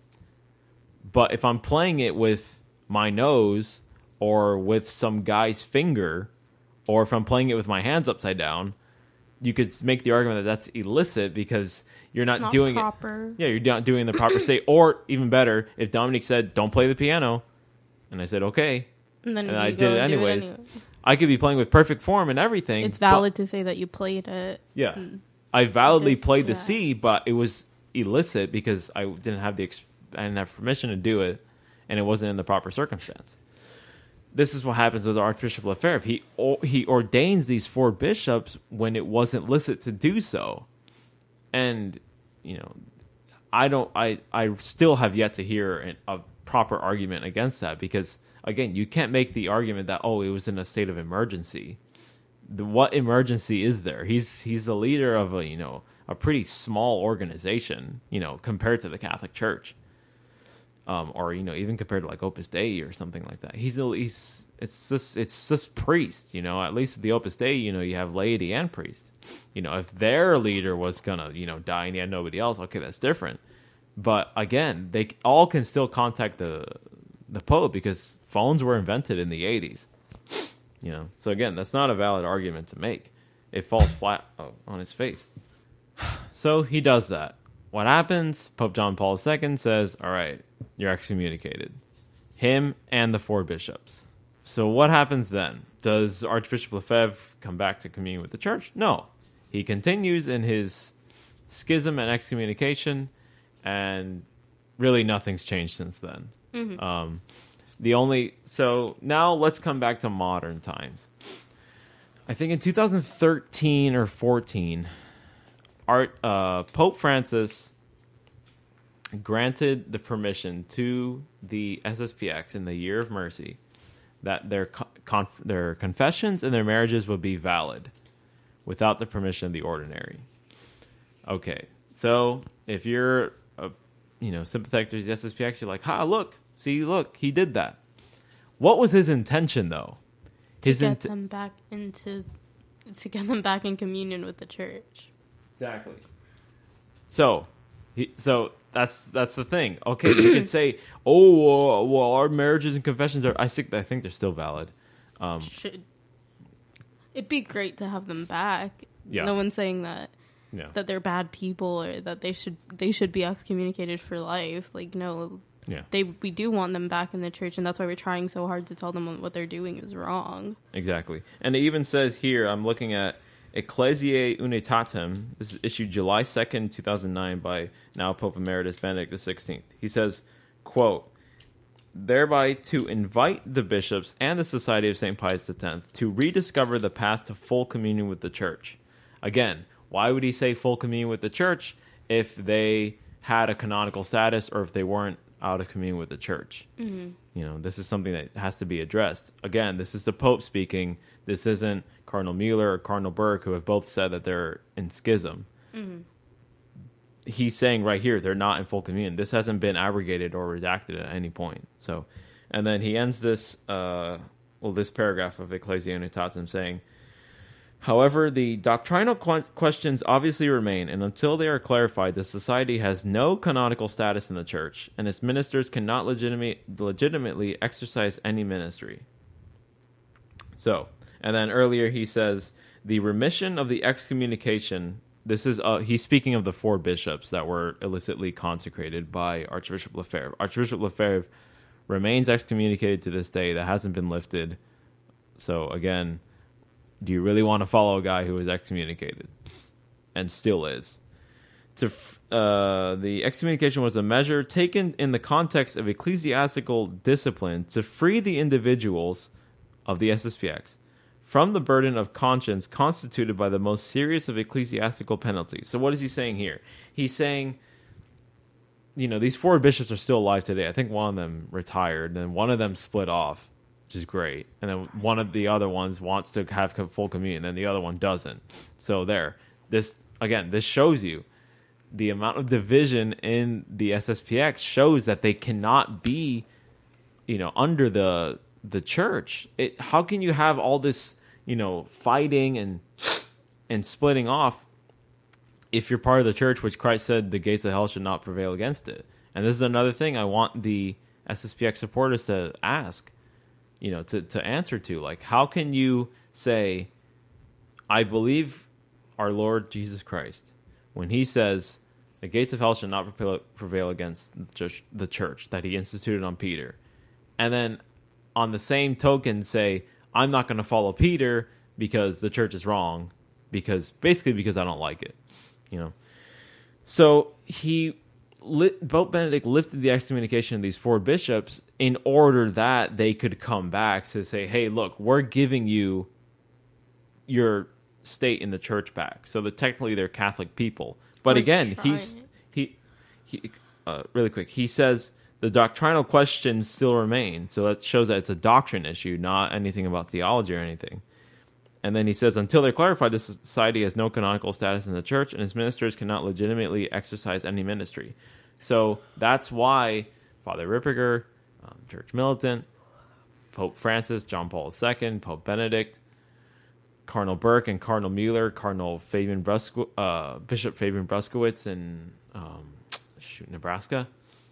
S1: But if I'm playing it with my nose or with some guy's finger, or if I'm playing it with my hands upside down, you could make the argument that that's illicit because you're not,
S2: not
S1: doing
S2: proper.
S1: it. Yeah, you're not doing the proper state. Or even better, if Dominique said, don't play the piano, and I said, okay,
S2: and then
S1: and
S2: you
S1: I
S2: go
S1: did it
S2: and do
S1: anyways,
S2: anyway.
S1: I could be playing with perfect form and everything.
S2: It's valid to say that you played it.
S1: Yeah. I validly
S2: Okay,
S1: played the
S2: yeah.
S1: C, but it was illicit because I didn't have the ex- I didn't have permission to do it, and it wasn't in the proper circumstance. This is what happens with Archbishop Lefebvre. He o- he ordains these four bishops when it wasn't licit to do so, and you know, I don't. I I still have yet to hear an, a proper argument against that because again, you can't make the argument that oh, it was in a state of emergency. The, what emergency is there? He's he's the leader of a you know a pretty small organization, you know, compared to the Catholic Church, um, or you know even compared to like Opus Dei or something like that. He's a, he's it's just it's just priests, you know. At least with the Opus Dei, you know, you have laity and priests. You know, if their leader was gonna you know die and he had nobody else, okay, that's different. But again, they all can still contact the the Pope because phones were invented in the eighties. You know, so again, that's not a valid argument to make. It falls flat on its face. So he does that. What happens? Pope John Paul the Second says, all right, you're excommunicated. Him and the four bishops. So what happens then? Does Archbishop Lefebvre come back to communion with the church? No. He continues in his schism and excommunication, and really nothing's changed since then. Mm-hmm. Um, the only... So now let's come back to modern times. I think in two thousand thirteen or fourteen, Art, uh, Pope Francis granted the permission to the S S P X in the Year of Mercy that their conf- their confessions and their marriages would be valid without the permission of the ordinary. Okay, so if you're a you know sympathetic to the S S P X, you're like, ha, look, see, look, he did that. What was his intention, though? His
S2: to get
S1: int-
S2: them back into, to get them back in communion with the church.
S1: Exactly. So, he, so that's that's the thing. Okay, you could say, "Oh, uh, well, our marriages and confessions are." I think I think they're still valid. Um,
S2: Should it'd be great to have them back?
S1: Yeah.
S2: No one's saying that
S1: yeah.
S2: that they're bad people or that they should they should be excommunicated for life. Like no.
S1: Yeah.
S2: They we do want them back in the church, and that's why we're trying so hard to tell them what they're doing is wrong.
S1: Exactly. And it even says here, I'm looking at Ecclesiae Unitatem. This is issued July second, two thousand nine by now Pope Emeritus Benedict the sixteenth. He says, quote, thereby to invite the bishops and the Society of Saint Pius the tenth to rediscover the path to full communion with the church. Again, why would he say full communion with the church if they had a canonical status or if they weren't out of communion with the church? Mm-hmm. You know, this is something that has to be addressed. Again, this is the Pope speaking. This isn't Cardinal Mueller or Cardinal Burke, who have both said that they're in schism. Mm-hmm. He's saying right here they're not in full communion. This hasn't been abrogated or redacted at any point. So, and then he ends this, uh, well, this paragraph of Ecclesia Unitatem saying, however, the doctrinal qu- questions obviously remain, and until they are clarified, the Society has no canonical status in the Church, and its ministers cannot legitimate, legitimately exercise any ministry. So, and then earlier he says, the remission of the excommunication, this is, uh, he's speaking of the four bishops that were illicitly consecrated by Archbishop Lefebvre. Archbishop Lefebvre remains excommunicated to this day. That hasn't been lifted. So, again, do you really want to follow a guy who was excommunicated and still is? To uh, the excommunication was a measure taken in the context of ecclesiastical discipline to free the individuals of the S S P X from the burden of conscience constituted by the most serious of ecclesiastical penalties. So what is he saying here? He's saying, you know, these four bishops are still alive today. I think one of them retired, and one of them split off. which is great. And then one of the other ones wants to have full communion, and the other one doesn't. So there, this again, this shows you the amount of division in the S S P X shows that they cannot be, you know, under the the church. It, how can you have all this, you know, fighting and and splitting off if you're part of the church, which Christ said the gates of hell should not prevail against it? And this is another thing I want the S S P X supporters to ask, you know, to, to answer to. Like, how can you say, I believe our Lord Jesus Christ, when he says the gates of hell shall not prevail, prevail against the church, the church that he instituted on Peter, and then on the same token say, I'm not going to follow Peter because the church is wrong, because basically because I don't like it, you know? So he, Pope Benedict lifted the excommunication of these four bishops in order that they could come back to say, hey, look, we're giving you your state in the church back. So that technically they're Catholic people. But
S2: We're
S1: again,
S2: trying.
S1: he's he he uh, really quick. He says the doctrinal questions still remain. So that shows that it's a doctrine issue, not anything about theology or anything. And then he says, until they're clarified, this society has no canonical status in the church, and its ministers cannot legitimately exercise any ministry. So that's why Father Ripperger, um, Church Militant, Pope Francis, John Paul the Second, Pope Benedict, Cardinal Burke and Cardinal Mueller, Cardinal Fabian Brusk- uh, Bishop Fabian Bruskowitz in um, shoot, Nebraska,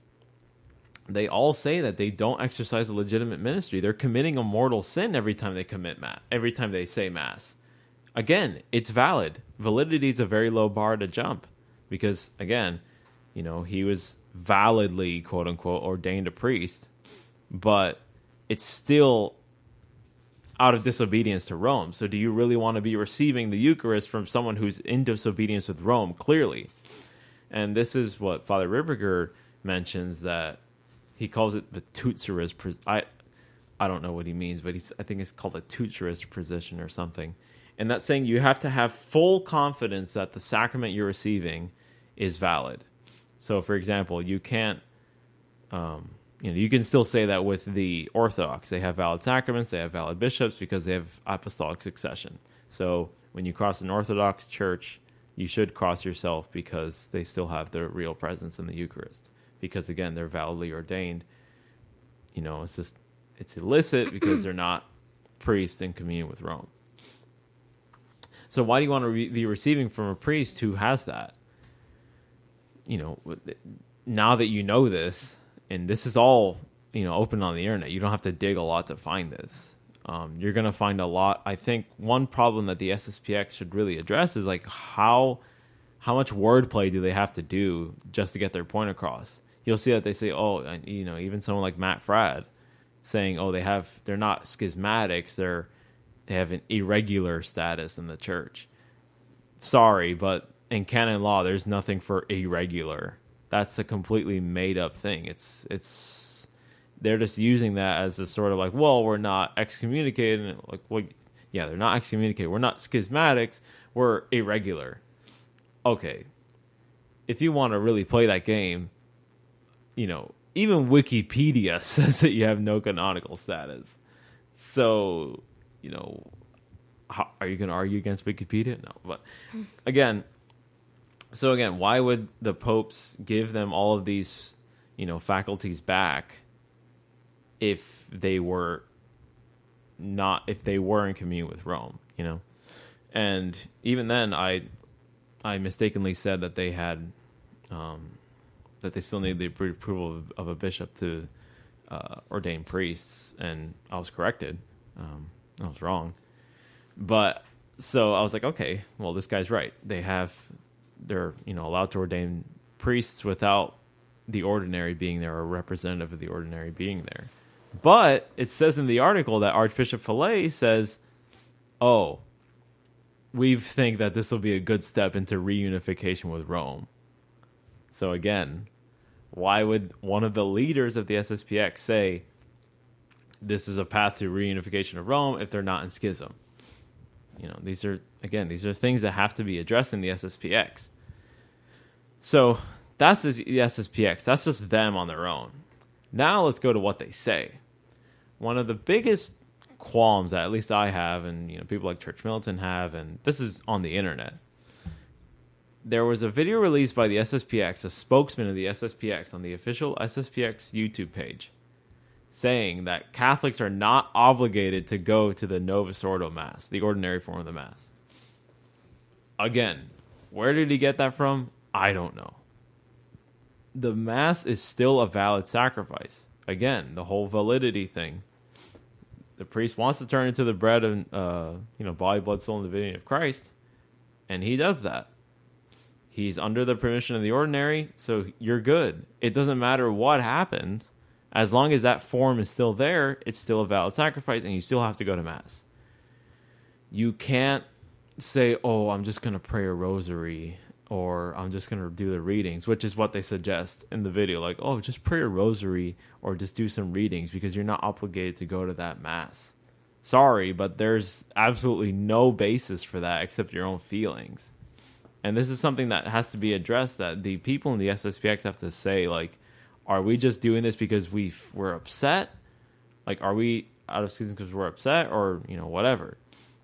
S1: they all say that they don't exercise a legitimate ministry. They're committing a mortal sin every time they commit mass, every time they say mass. Again, it's valid. Validity is a very low bar to jump because, again, you know, he was validly, quote unquote, ordained a priest, but it's still out of disobedience to Rome. So do you really want to be receiving the Eucharist from someone who's in disobedience with Rome, clearly? And this is what Father Ripperger mentions, that he calls it the Tutserist. Pre- I I don't know what he means, but he's, I think it's called a Tutserist position or something. And that's saying you have to have full confidence that the sacrament you're receiving is valid. So, for example, you can't... Um, You know, you can still say that with the Orthodox. They have valid sacraments, they have valid bishops because they have apostolic succession. So when you cross an Orthodox church, you should cross yourself because they still have their real presence in the Eucharist. Because, again, they're validly ordained. You know, it's just, it's illicit because they're not priests in communion with Rome. So why do you want to re- be receiving from a priest who has that? You know, now that you know this... And this is all, you know, open on the internet. You don't have to dig a lot to find this. Um, you're going to find a lot. I think one problem that the S S P X should really address is like how how much wordplay do they have to do just to get their point across? You'll see that they say, oh, and, you know, even someone like Matt Fradd saying, oh, they have they're not schismatics. They're they have an irregular status in the church. Sorry, but in canon law, there's nothing for irregular. That's a completely made up thing. It's it's they're just using that as a sort of like, well, we're not excommunicated. Like, well, yeah, they're not excommunicated. We're not schismatics. We're irregular. Okay, if you want to really play that game, you know, even Wikipedia says that you have no canonical status. So, you know, how, are you going to argue against Wikipedia? No, but again. So again, why would the popes give them all of these, you know, faculties back if they were not, if they were in communion with Rome, you know? And even then, I, I mistakenly said that they had, um, that they still needed the approval of, of a bishop to uh, ordain priests, and I was corrected. Um, I was wrong, but so I was like, okay, well, this guy's right. They have. They're, you know, allowed to ordain priests without the ordinary being there, or a representative of the ordinary being there. But it says in the article that Archbishop Fillet says, oh, we think that this will be a good step into reunification with Rome. So again, why would one of the leaders of the S S P X say this is a path to reunification of Rome if they're not in schism? You know, these are, again, these are things that have to be addressed in the S S P X. So that's the S S P X. That's just them on their own. Now let's go to what they say. one of the biggest qualms that at least I have, and you know, people like Church Militant have, and this is on the internet. There was a video released by the S S P X, a spokesman of the S S P X on the official S S P X YouTube page, saying that Catholics are not obligated to go to the Novus Ordo Mass, the ordinary form of the Mass. Again, where did he get that from? I don't know. The Mass is still a valid sacrifice. Again, the whole validity thing. The priest wants to turn into the bread and uh, you know, body, blood, soul, and divinity of Christ, and he does that. He's under the permission of the ordinary, so you're good. It doesn't matter what happens. As long as that form is still there, it's still a valid sacrifice, and you still have to go to Mass. You can't say, oh, I'm just going to pray a rosary, or I'm just going to do the readings, which is what they suggest in the video. Like, oh, just pray a rosary, or just do some readings, because you're not obligated to go to that Mass. Sorry, but there's absolutely no basis for that except your own feelings. And this is something that has to be addressed, that the people in the S S P X have to say, like, are we just doing this because we we're upset? Like, are we out of season because we're upset, or, you know, whatever?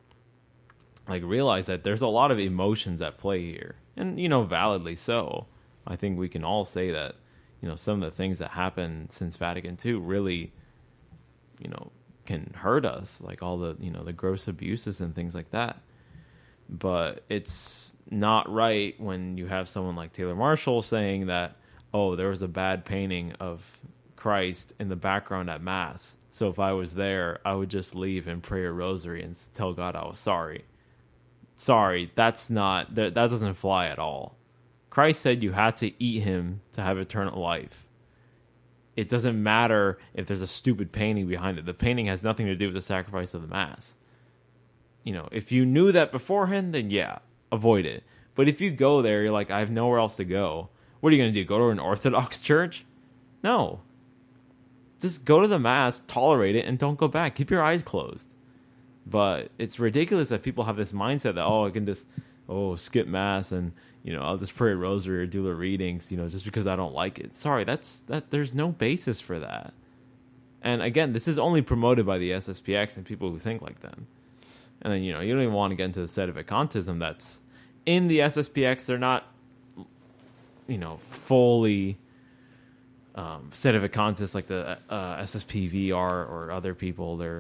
S1: Like, realize that there's a lot of emotions at play here. And, you know, validly so. I think we can all say that, you know, some of the things that happened since Vatican Two really, you know, can hurt us. Like all the, you know, the gross abuses and things like that. But it's not right when you have someone like Taylor Marshall saying that, oh, there was a bad painting of Christ in the background at Mass, so if I was there, I would just leave and pray a rosary and tell God I was sorry. Sorry, that's not, that, that doesn't fly at all. Christ said you had to eat him to have eternal life. It doesn't matter if there's a stupid painting behind it. The painting has nothing to do with the sacrifice of the Mass. You know, if you knew that beforehand, then yeah, avoid it. But if you go there, you're like, I have nowhere else to go. What are you going to do? Go to an Orthodox church? No. Just go to the Mass, tolerate it, and don't go back. Keep your eyes closed. But it's ridiculous that people have this mindset that, oh, I can just, oh, skip Mass and, you know, I'll just pray a rosary or do the readings, you know, just because I don't like it. Sorry, that's that. There's no basis for that. And again, this is only promoted by the S S P X and people who think like them. And then, you know, you don't even want to get into the sedevacantism that's in the S S P X. They're not, you know, fully um, sedevacantists like the uh, S S P V R or other people. They're,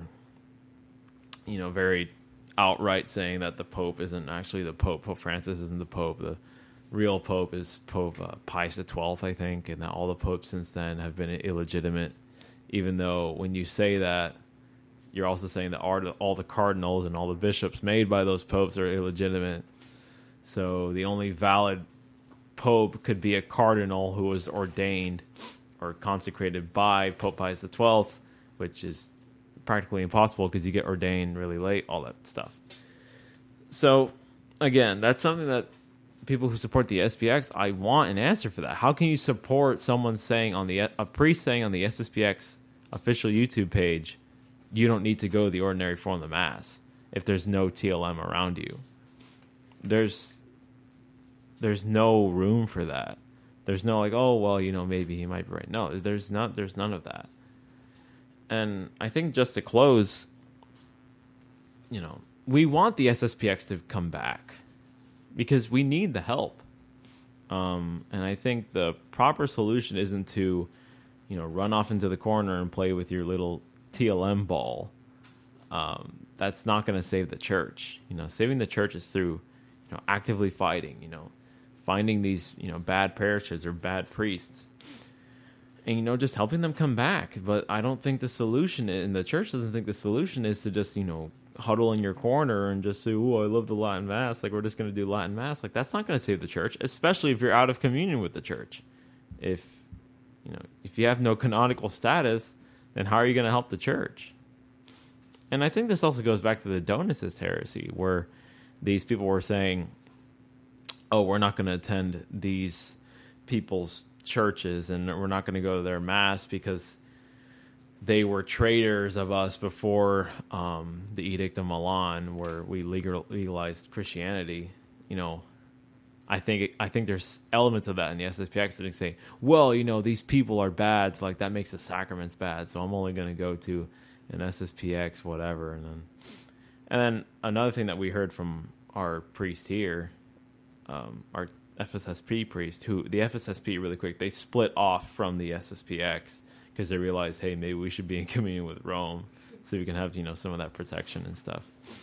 S1: you know, very outright saying that the Pope isn't actually the Pope. Pope Francis isn't the Pope. The real Pope is Pope uh, Pius the twelfth, I think, and that all the popes since then have been illegitimate. Even though when you say that, you're also saying that all the cardinals and all the bishops made by those popes are illegitimate. So the only valid pope could be a cardinal who was ordained or consecrated by Pope Pius the twelfth, which is practically impossible because you get ordained really late, all that stuff. So, again, that's something that people who support the S P X, I want an answer for that. How can you support someone saying on the, a priest saying on the S S P X official YouTube page, you don't need to go to the ordinary form of the Mass if there's no T L M around you? There's there's no room for that. There's no like, oh, well, you know, maybe he might be right. No, there's not. There's none of that. And I think just to close, you know, we want the S S P X to come back because we need the help. Um, and I think the proper solution isn't to, you know, run off into the corner and play with your little T L M ball. Um, that's not going to save the church. You know, saving the church is through, you know, actively fighting, you know, finding these, you know, bad parishes or bad priests and, you know, just helping them come back. But I don't think the solution, and the church doesn't think the solution is to just, you know, huddle in your corner and just say, oh, I love the Latin Mass. Like, we're just going to do Latin Mass. Like, that's not going to save the church, especially if you're out of communion with the church. If, you know, if you have no canonical status, then how are you going to help the church? And I think this also goes back to the Donicist heresy, where these people were saying, oh, we're not going to attend these people's churches and we're not going to go to their Mass because they were traitors of us before um, the Edict of Milan, where we legal, legalized Christianity. You know, I think I think there's elements of that in the S S P X that say, well, you know, these people are bad, so like that makes the sacraments bad, so I'm only going to go to and S S P X, whatever. And then, and then another thing that we heard from our priest here, um, our F S S P priest, who the F S S P really quick, they split off from the S S P X because they realized, hey, maybe we should be in communion with Rome so we can have, you know, some of that protection and stuff.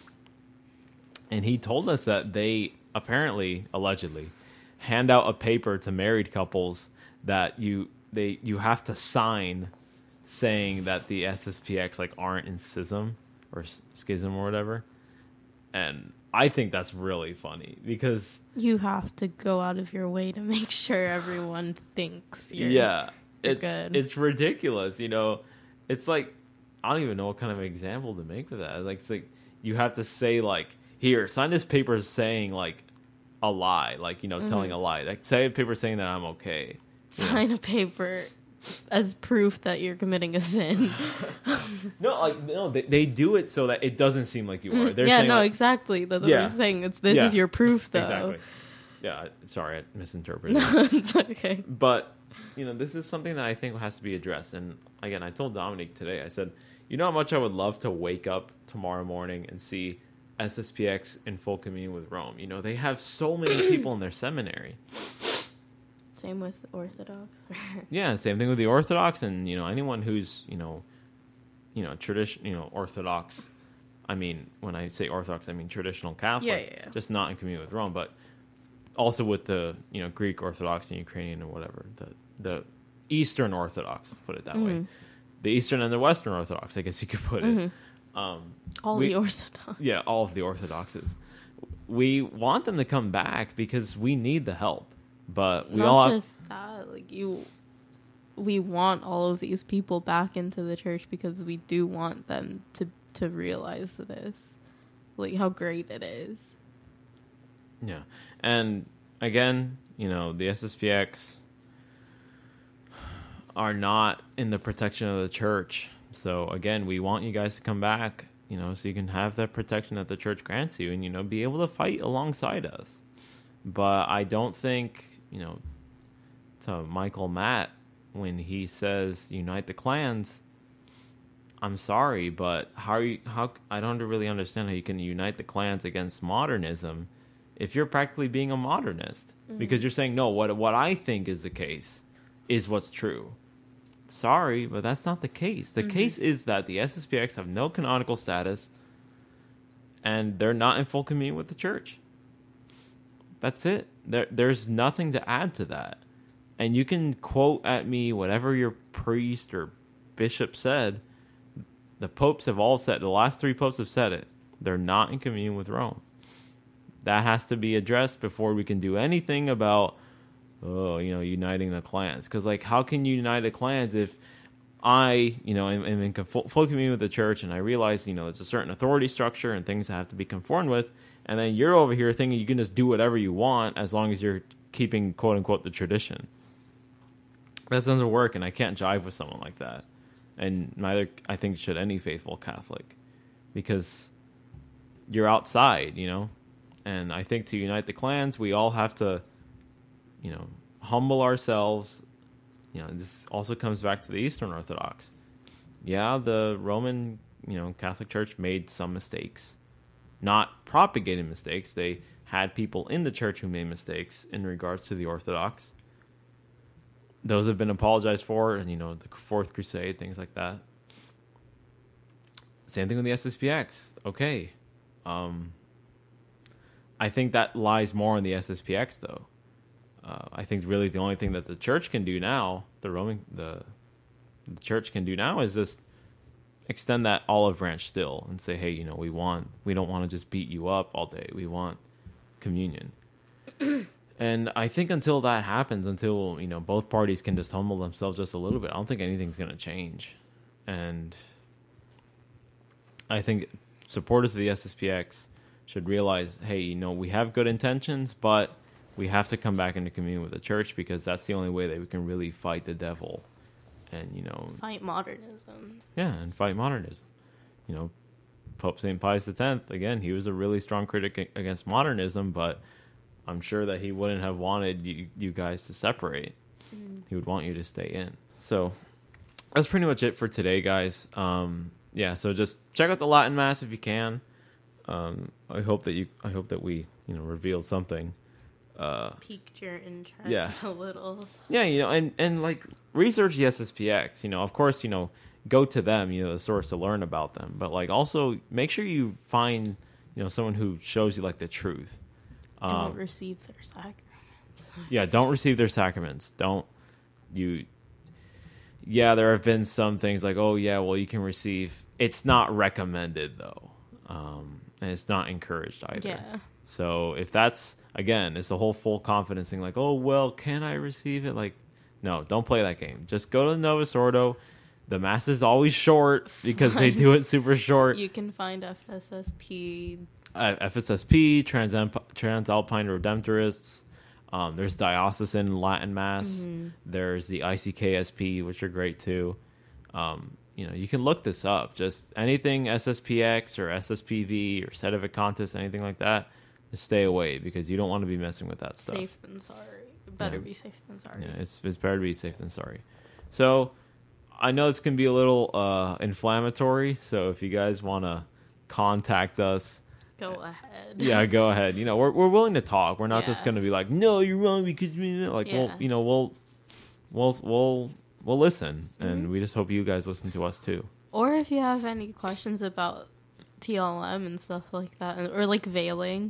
S1: And he told us that they apparently, allegedly, hand out a paper to married couples that you they you have to sign saying that the S S P X like aren't in schism or schism or whatever. And I think that's really funny because
S2: you have to go out of your way to make sure everyone thinks you're
S1: yeah,
S2: you're
S1: it's
S2: good.
S1: It's ridiculous, you know. It's like I don't even know what kind of example to make for that. Like it's like you have to say like, here, sign this paper saying like a lie, like, you know, mm-hmm. telling a lie. Like say a paper saying that I'm okay.
S2: Sign know? a paper as proof that you're committing a sin.
S1: no, like no, they, they do it so that it doesn't seem like you are. They're
S2: yeah,
S1: saying,
S2: no,
S1: like,
S2: exactly. That's what
S1: yeah.
S2: we're saying. It's this
S1: yeah.
S2: is your proof, though.
S1: Exactly. Yeah, sorry, I misinterpreted.
S2: No, it's okay.
S1: But you know, this is something that I think has to be addressed. And again, I told Dominic today. I said, you know how much I would love to wake up tomorrow morning and see S S P X in full communion with Rome. You know, they have so many people in their seminary.
S2: Same with Orthodox.
S1: Yeah, same thing with the Orthodox, and you know anyone who's you know, you know tradition, you know Orthodox. I mean, when I say Orthodox, I mean traditional Catholic.
S2: Yeah, yeah, yeah.
S1: Just not in communion with Rome, but also with the you know Greek Orthodox and Ukrainian or whatever the the Eastern Orthodox. Put it that mm-hmm. way. The Eastern and the Western Orthodox, I guess you could put
S2: mm-hmm.
S1: it. Um,
S2: all
S1: we,
S2: the Orthodox.
S1: Yeah, all of the Orthodoxes. We want them to come back because we need the help. But we
S2: Not
S1: all
S2: just have, that, like you, we want all of these people back into the church because we do want them to to realize this, like how great it is.
S1: Yeah, and again, you know, the S S P X are not in the protection of the church. So again, we want you guys to come back, you know, so you can have that protection that the church grants you, and you know, be able to fight alongside us. But I don't think. You know, to Michael Matt, when he says unite the clans, I'm sorry, but how you, how I don't really understand how you can unite the clans against modernism if you're practically being a modernist, mm-hmm. because you're saying no, what what I think is the case is what's true. Sorry, but that's not the case. The mm-hmm. case is that the S S P X have no canonical status and they're not in full communion with the church. That's it. There, there's nothing to add to that. And you can quote at me whatever your priest or bishop said. The popes have all said, the last three popes have said it. They're not in communion with Rome. That has to be addressed before we can do anything about, oh, you know, uniting the clans. Because, like, how can you unite the clans if I, you know, am, am in full, full communion with the church and I realize, you know, there's a certain authority structure and things that have to be conformed with, and then you're over here thinking you can just do whatever you want as long as you're keeping, quote unquote, the tradition. That doesn't work, and I can't jive with someone like that. And neither, I think, should any faithful Catholic, because you're outside, you know. And I think to unite the clans, we all have to, you know, humble ourselves. You know, this also comes back to the Eastern Orthodox. Yeah, the Roman, you know, Catholic Church made some mistakes. Not propagated mistakes. They had people in the church who made mistakes in regards to the Orthodox. Those have been apologized for, and, you know, the Fourth Crusade, things like that. Same thing with the S S P X. Okay. Um, I think that lies more on the S S P X, though. Uh, I think really the only thing that the church can do now, the Roman, the, the church can do now, is just extend that olive branch still and say, hey, you know, we want, we don't want to just beat you up all day. We want communion. And I think until that happens, until, you know, both parties can just humble themselves just a little bit, I don't think anything's going to change. And I think supporters of the S S P X should realize, hey, you know, we have good intentions, but we have to come back into communion with the church, because that's the only way that we can really fight the devil. And, you know,
S2: fight modernism.
S1: Yeah, and fight modernism. You know, Pope Saint Pius X, again, he was a really strong critic against modernism, but I'm sure that he wouldn't have wanted you, you guys to separate. Mm. He would want you to stay in. So that's pretty much it for today, guys. Um, yeah, so just check out the Latin Mass if you can. Um, I hope that you. I hope that we, you know, revealed something. Uh,
S2: Piqued your interest
S1: yeah.
S2: a little.
S1: Yeah, you know, and, and like research the S S P X. You know, of course, you know, go to them, you know, the source to learn about them. But like, also make sure you find, you know, someone who shows you like the truth.
S2: Don't
S1: Um,
S2: receive their sacraments.
S1: yeah, don't receive their sacraments. Don't you. Yeah, there have been some things like, oh yeah, well you can receive. It's not recommended though, um, and it's not encouraged either.
S2: Yeah.
S1: So if that's, again, it's the whole full confidence thing, like, oh, well, can I receive it? Like, no, don't play that game. Just go to the Novus Ordo. The Mass is always short because they do it super short.
S2: You can find F S S P.
S1: Uh, F S S P, Transamp- Transalpine Redemptorists. Um, there's Diocesan Latin Mass.
S2: Mm-hmm.
S1: There's the I C K S P, which are great too. Um, you know, you can look this up. Just anything S S P X or S S P V or Sedevacantis, anything like that, just stay away because you don't want to be messing with that stuff.
S2: Safe than sorry. Better
S1: Yeah.
S2: be safe than sorry.
S1: Yeah, it's it's better to be safe than sorry. So I know it's gonna be a little uh, inflammatory. So if you guys want to contact us,
S2: Go ahead.
S1: yeah, go ahead. You know, we're we're willing to talk. We're not just
S2: Yeah.
S1: going to be like, no, you're wrong because we like.
S2: Yeah.
S1: Well, you know, we'll we'll we'll we'll listen, and
S2: Mhm.
S1: we just hope you guys listen to us too.
S2: Or if you have any questions about T L M and stuff like that, or like veiling,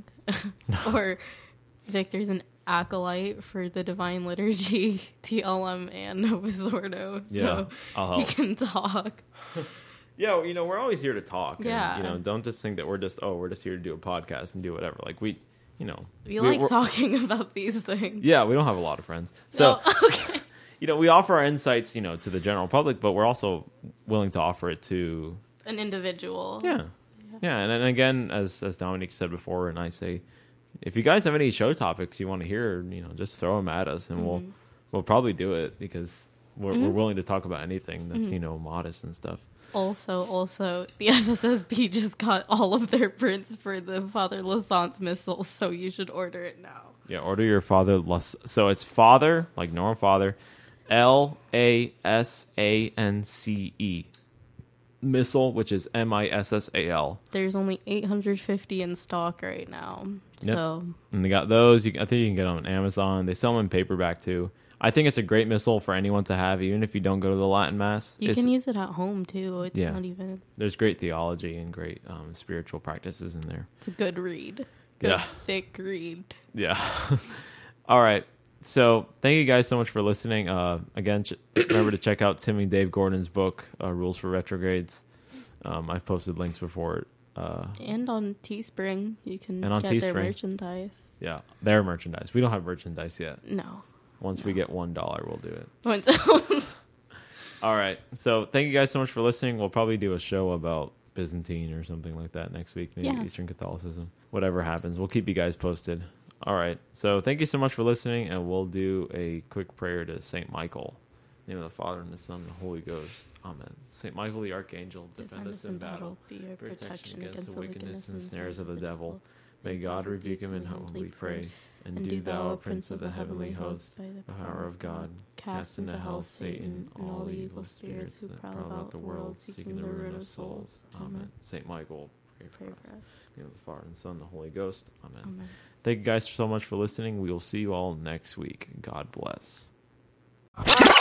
S2: or Victor's an acolyte for the Divine Liturgy, T L M and Novus Ordo,
S1: Yeah,
S2: so
S1: I'll
S2: he
S1: help.
S2: can talk.
S1: Yeah, you know, we're always here to talk. And,
S2: Yeah.
S1: you know, don't just think that we're just oh, we're just here to do a podcast and do whatever. Like we, you know,
S2: We,
S1: we-
S2: like
S1: we're-
S2: talking about these things.
S1: Yeah, we don't have a lot of friends, so.
S2: No, okay.
S1: You know, we offer our insights, you know, to the general public, but we're also willing to offer it to
S2: An individual.
S1: Yeah, yeah, and, and again, as as Dominique said before, and I say, if you guys have any show topics you want to hear, you know, just throw them at us, and
S2: Mm-hmm.
S1: we'll we'll probably do it because we're
S2: Mhm.
S1: we're willing to talk about anything that's
S2: Mm-hmm.
S1: you know modest and stuff.
S2: Also, also, the F S S P just got all of their prints for the Father Lassance Missal, so you should order it now.
S1: Yeah, order your Father. Las- so it's Father, like normal Father, L A S A N C E, Missal, which is M I S S A L.
S2: There's only eight hundred fifty in stock right now,
S1: Yep.
S2: so
S1: And they got those. You, can- I think you can get them on Amazon. They sell them in paperback too. I think it's a great missal for anyone to have, even if you don't go to the Latin Mass.
S2: you
S1: It's-
S2: can use it at home too. It's
S1: Yeah.
S2: not even.
S1: There's great theology and great um, spiritual practices in there.
S2: It's a good read. Good
S1: Yeah.
S2: thick read.
S1: Yeah. All right. So thank you guys so much for listening. Uh, again, ch- remember to check out Tim and Dave Gordon's book, uh, Rules for Retrogrades. Um, I've posted links before. Uh,
S2: And on Teespring, you can
S1: And on
S2: get their
S1: Teespring.
S2: merchandise.
S1: yeah, their merchandise. We don't have merchandise yet.
S2: No.
S1: Once we get one dollar, we'll do it.
S2: Once-
S1: All right. So thank you guys so much for listening. We'll probably do a show about Byzantine or something like that next week. Maybe
S2: Yeah.
S1: Eastern Catholicism. Whatever happens, we'll keep you guys posted. All right. So thank you so much for listening, and we'll do a quick prayer to Saint Michael. In the name of the Father, and the Son, and the Holy Ghost. Amen. Saint Michael the Archangel, defend us in battle.
S2: Be your
S1: Protection against the wickedness and snares of the devil. May God rebuke him and humbly pray. And do thou, O Prince of the heavenly host,
S2: by the
S1: power of God,
S2: cast into hell Satan and all the evil spirits who prowl about the world seeking the ruin of souls.
S1: Amen. Saint Michael, pray for
S2: Pray
S1: us.
S2: for us.
S1: In the name of the Father, and the Son, and the Holy Ghost. Amen.
S2: Amen.
S1: Thank you guys so much for listening. We will see you all next week. God bless.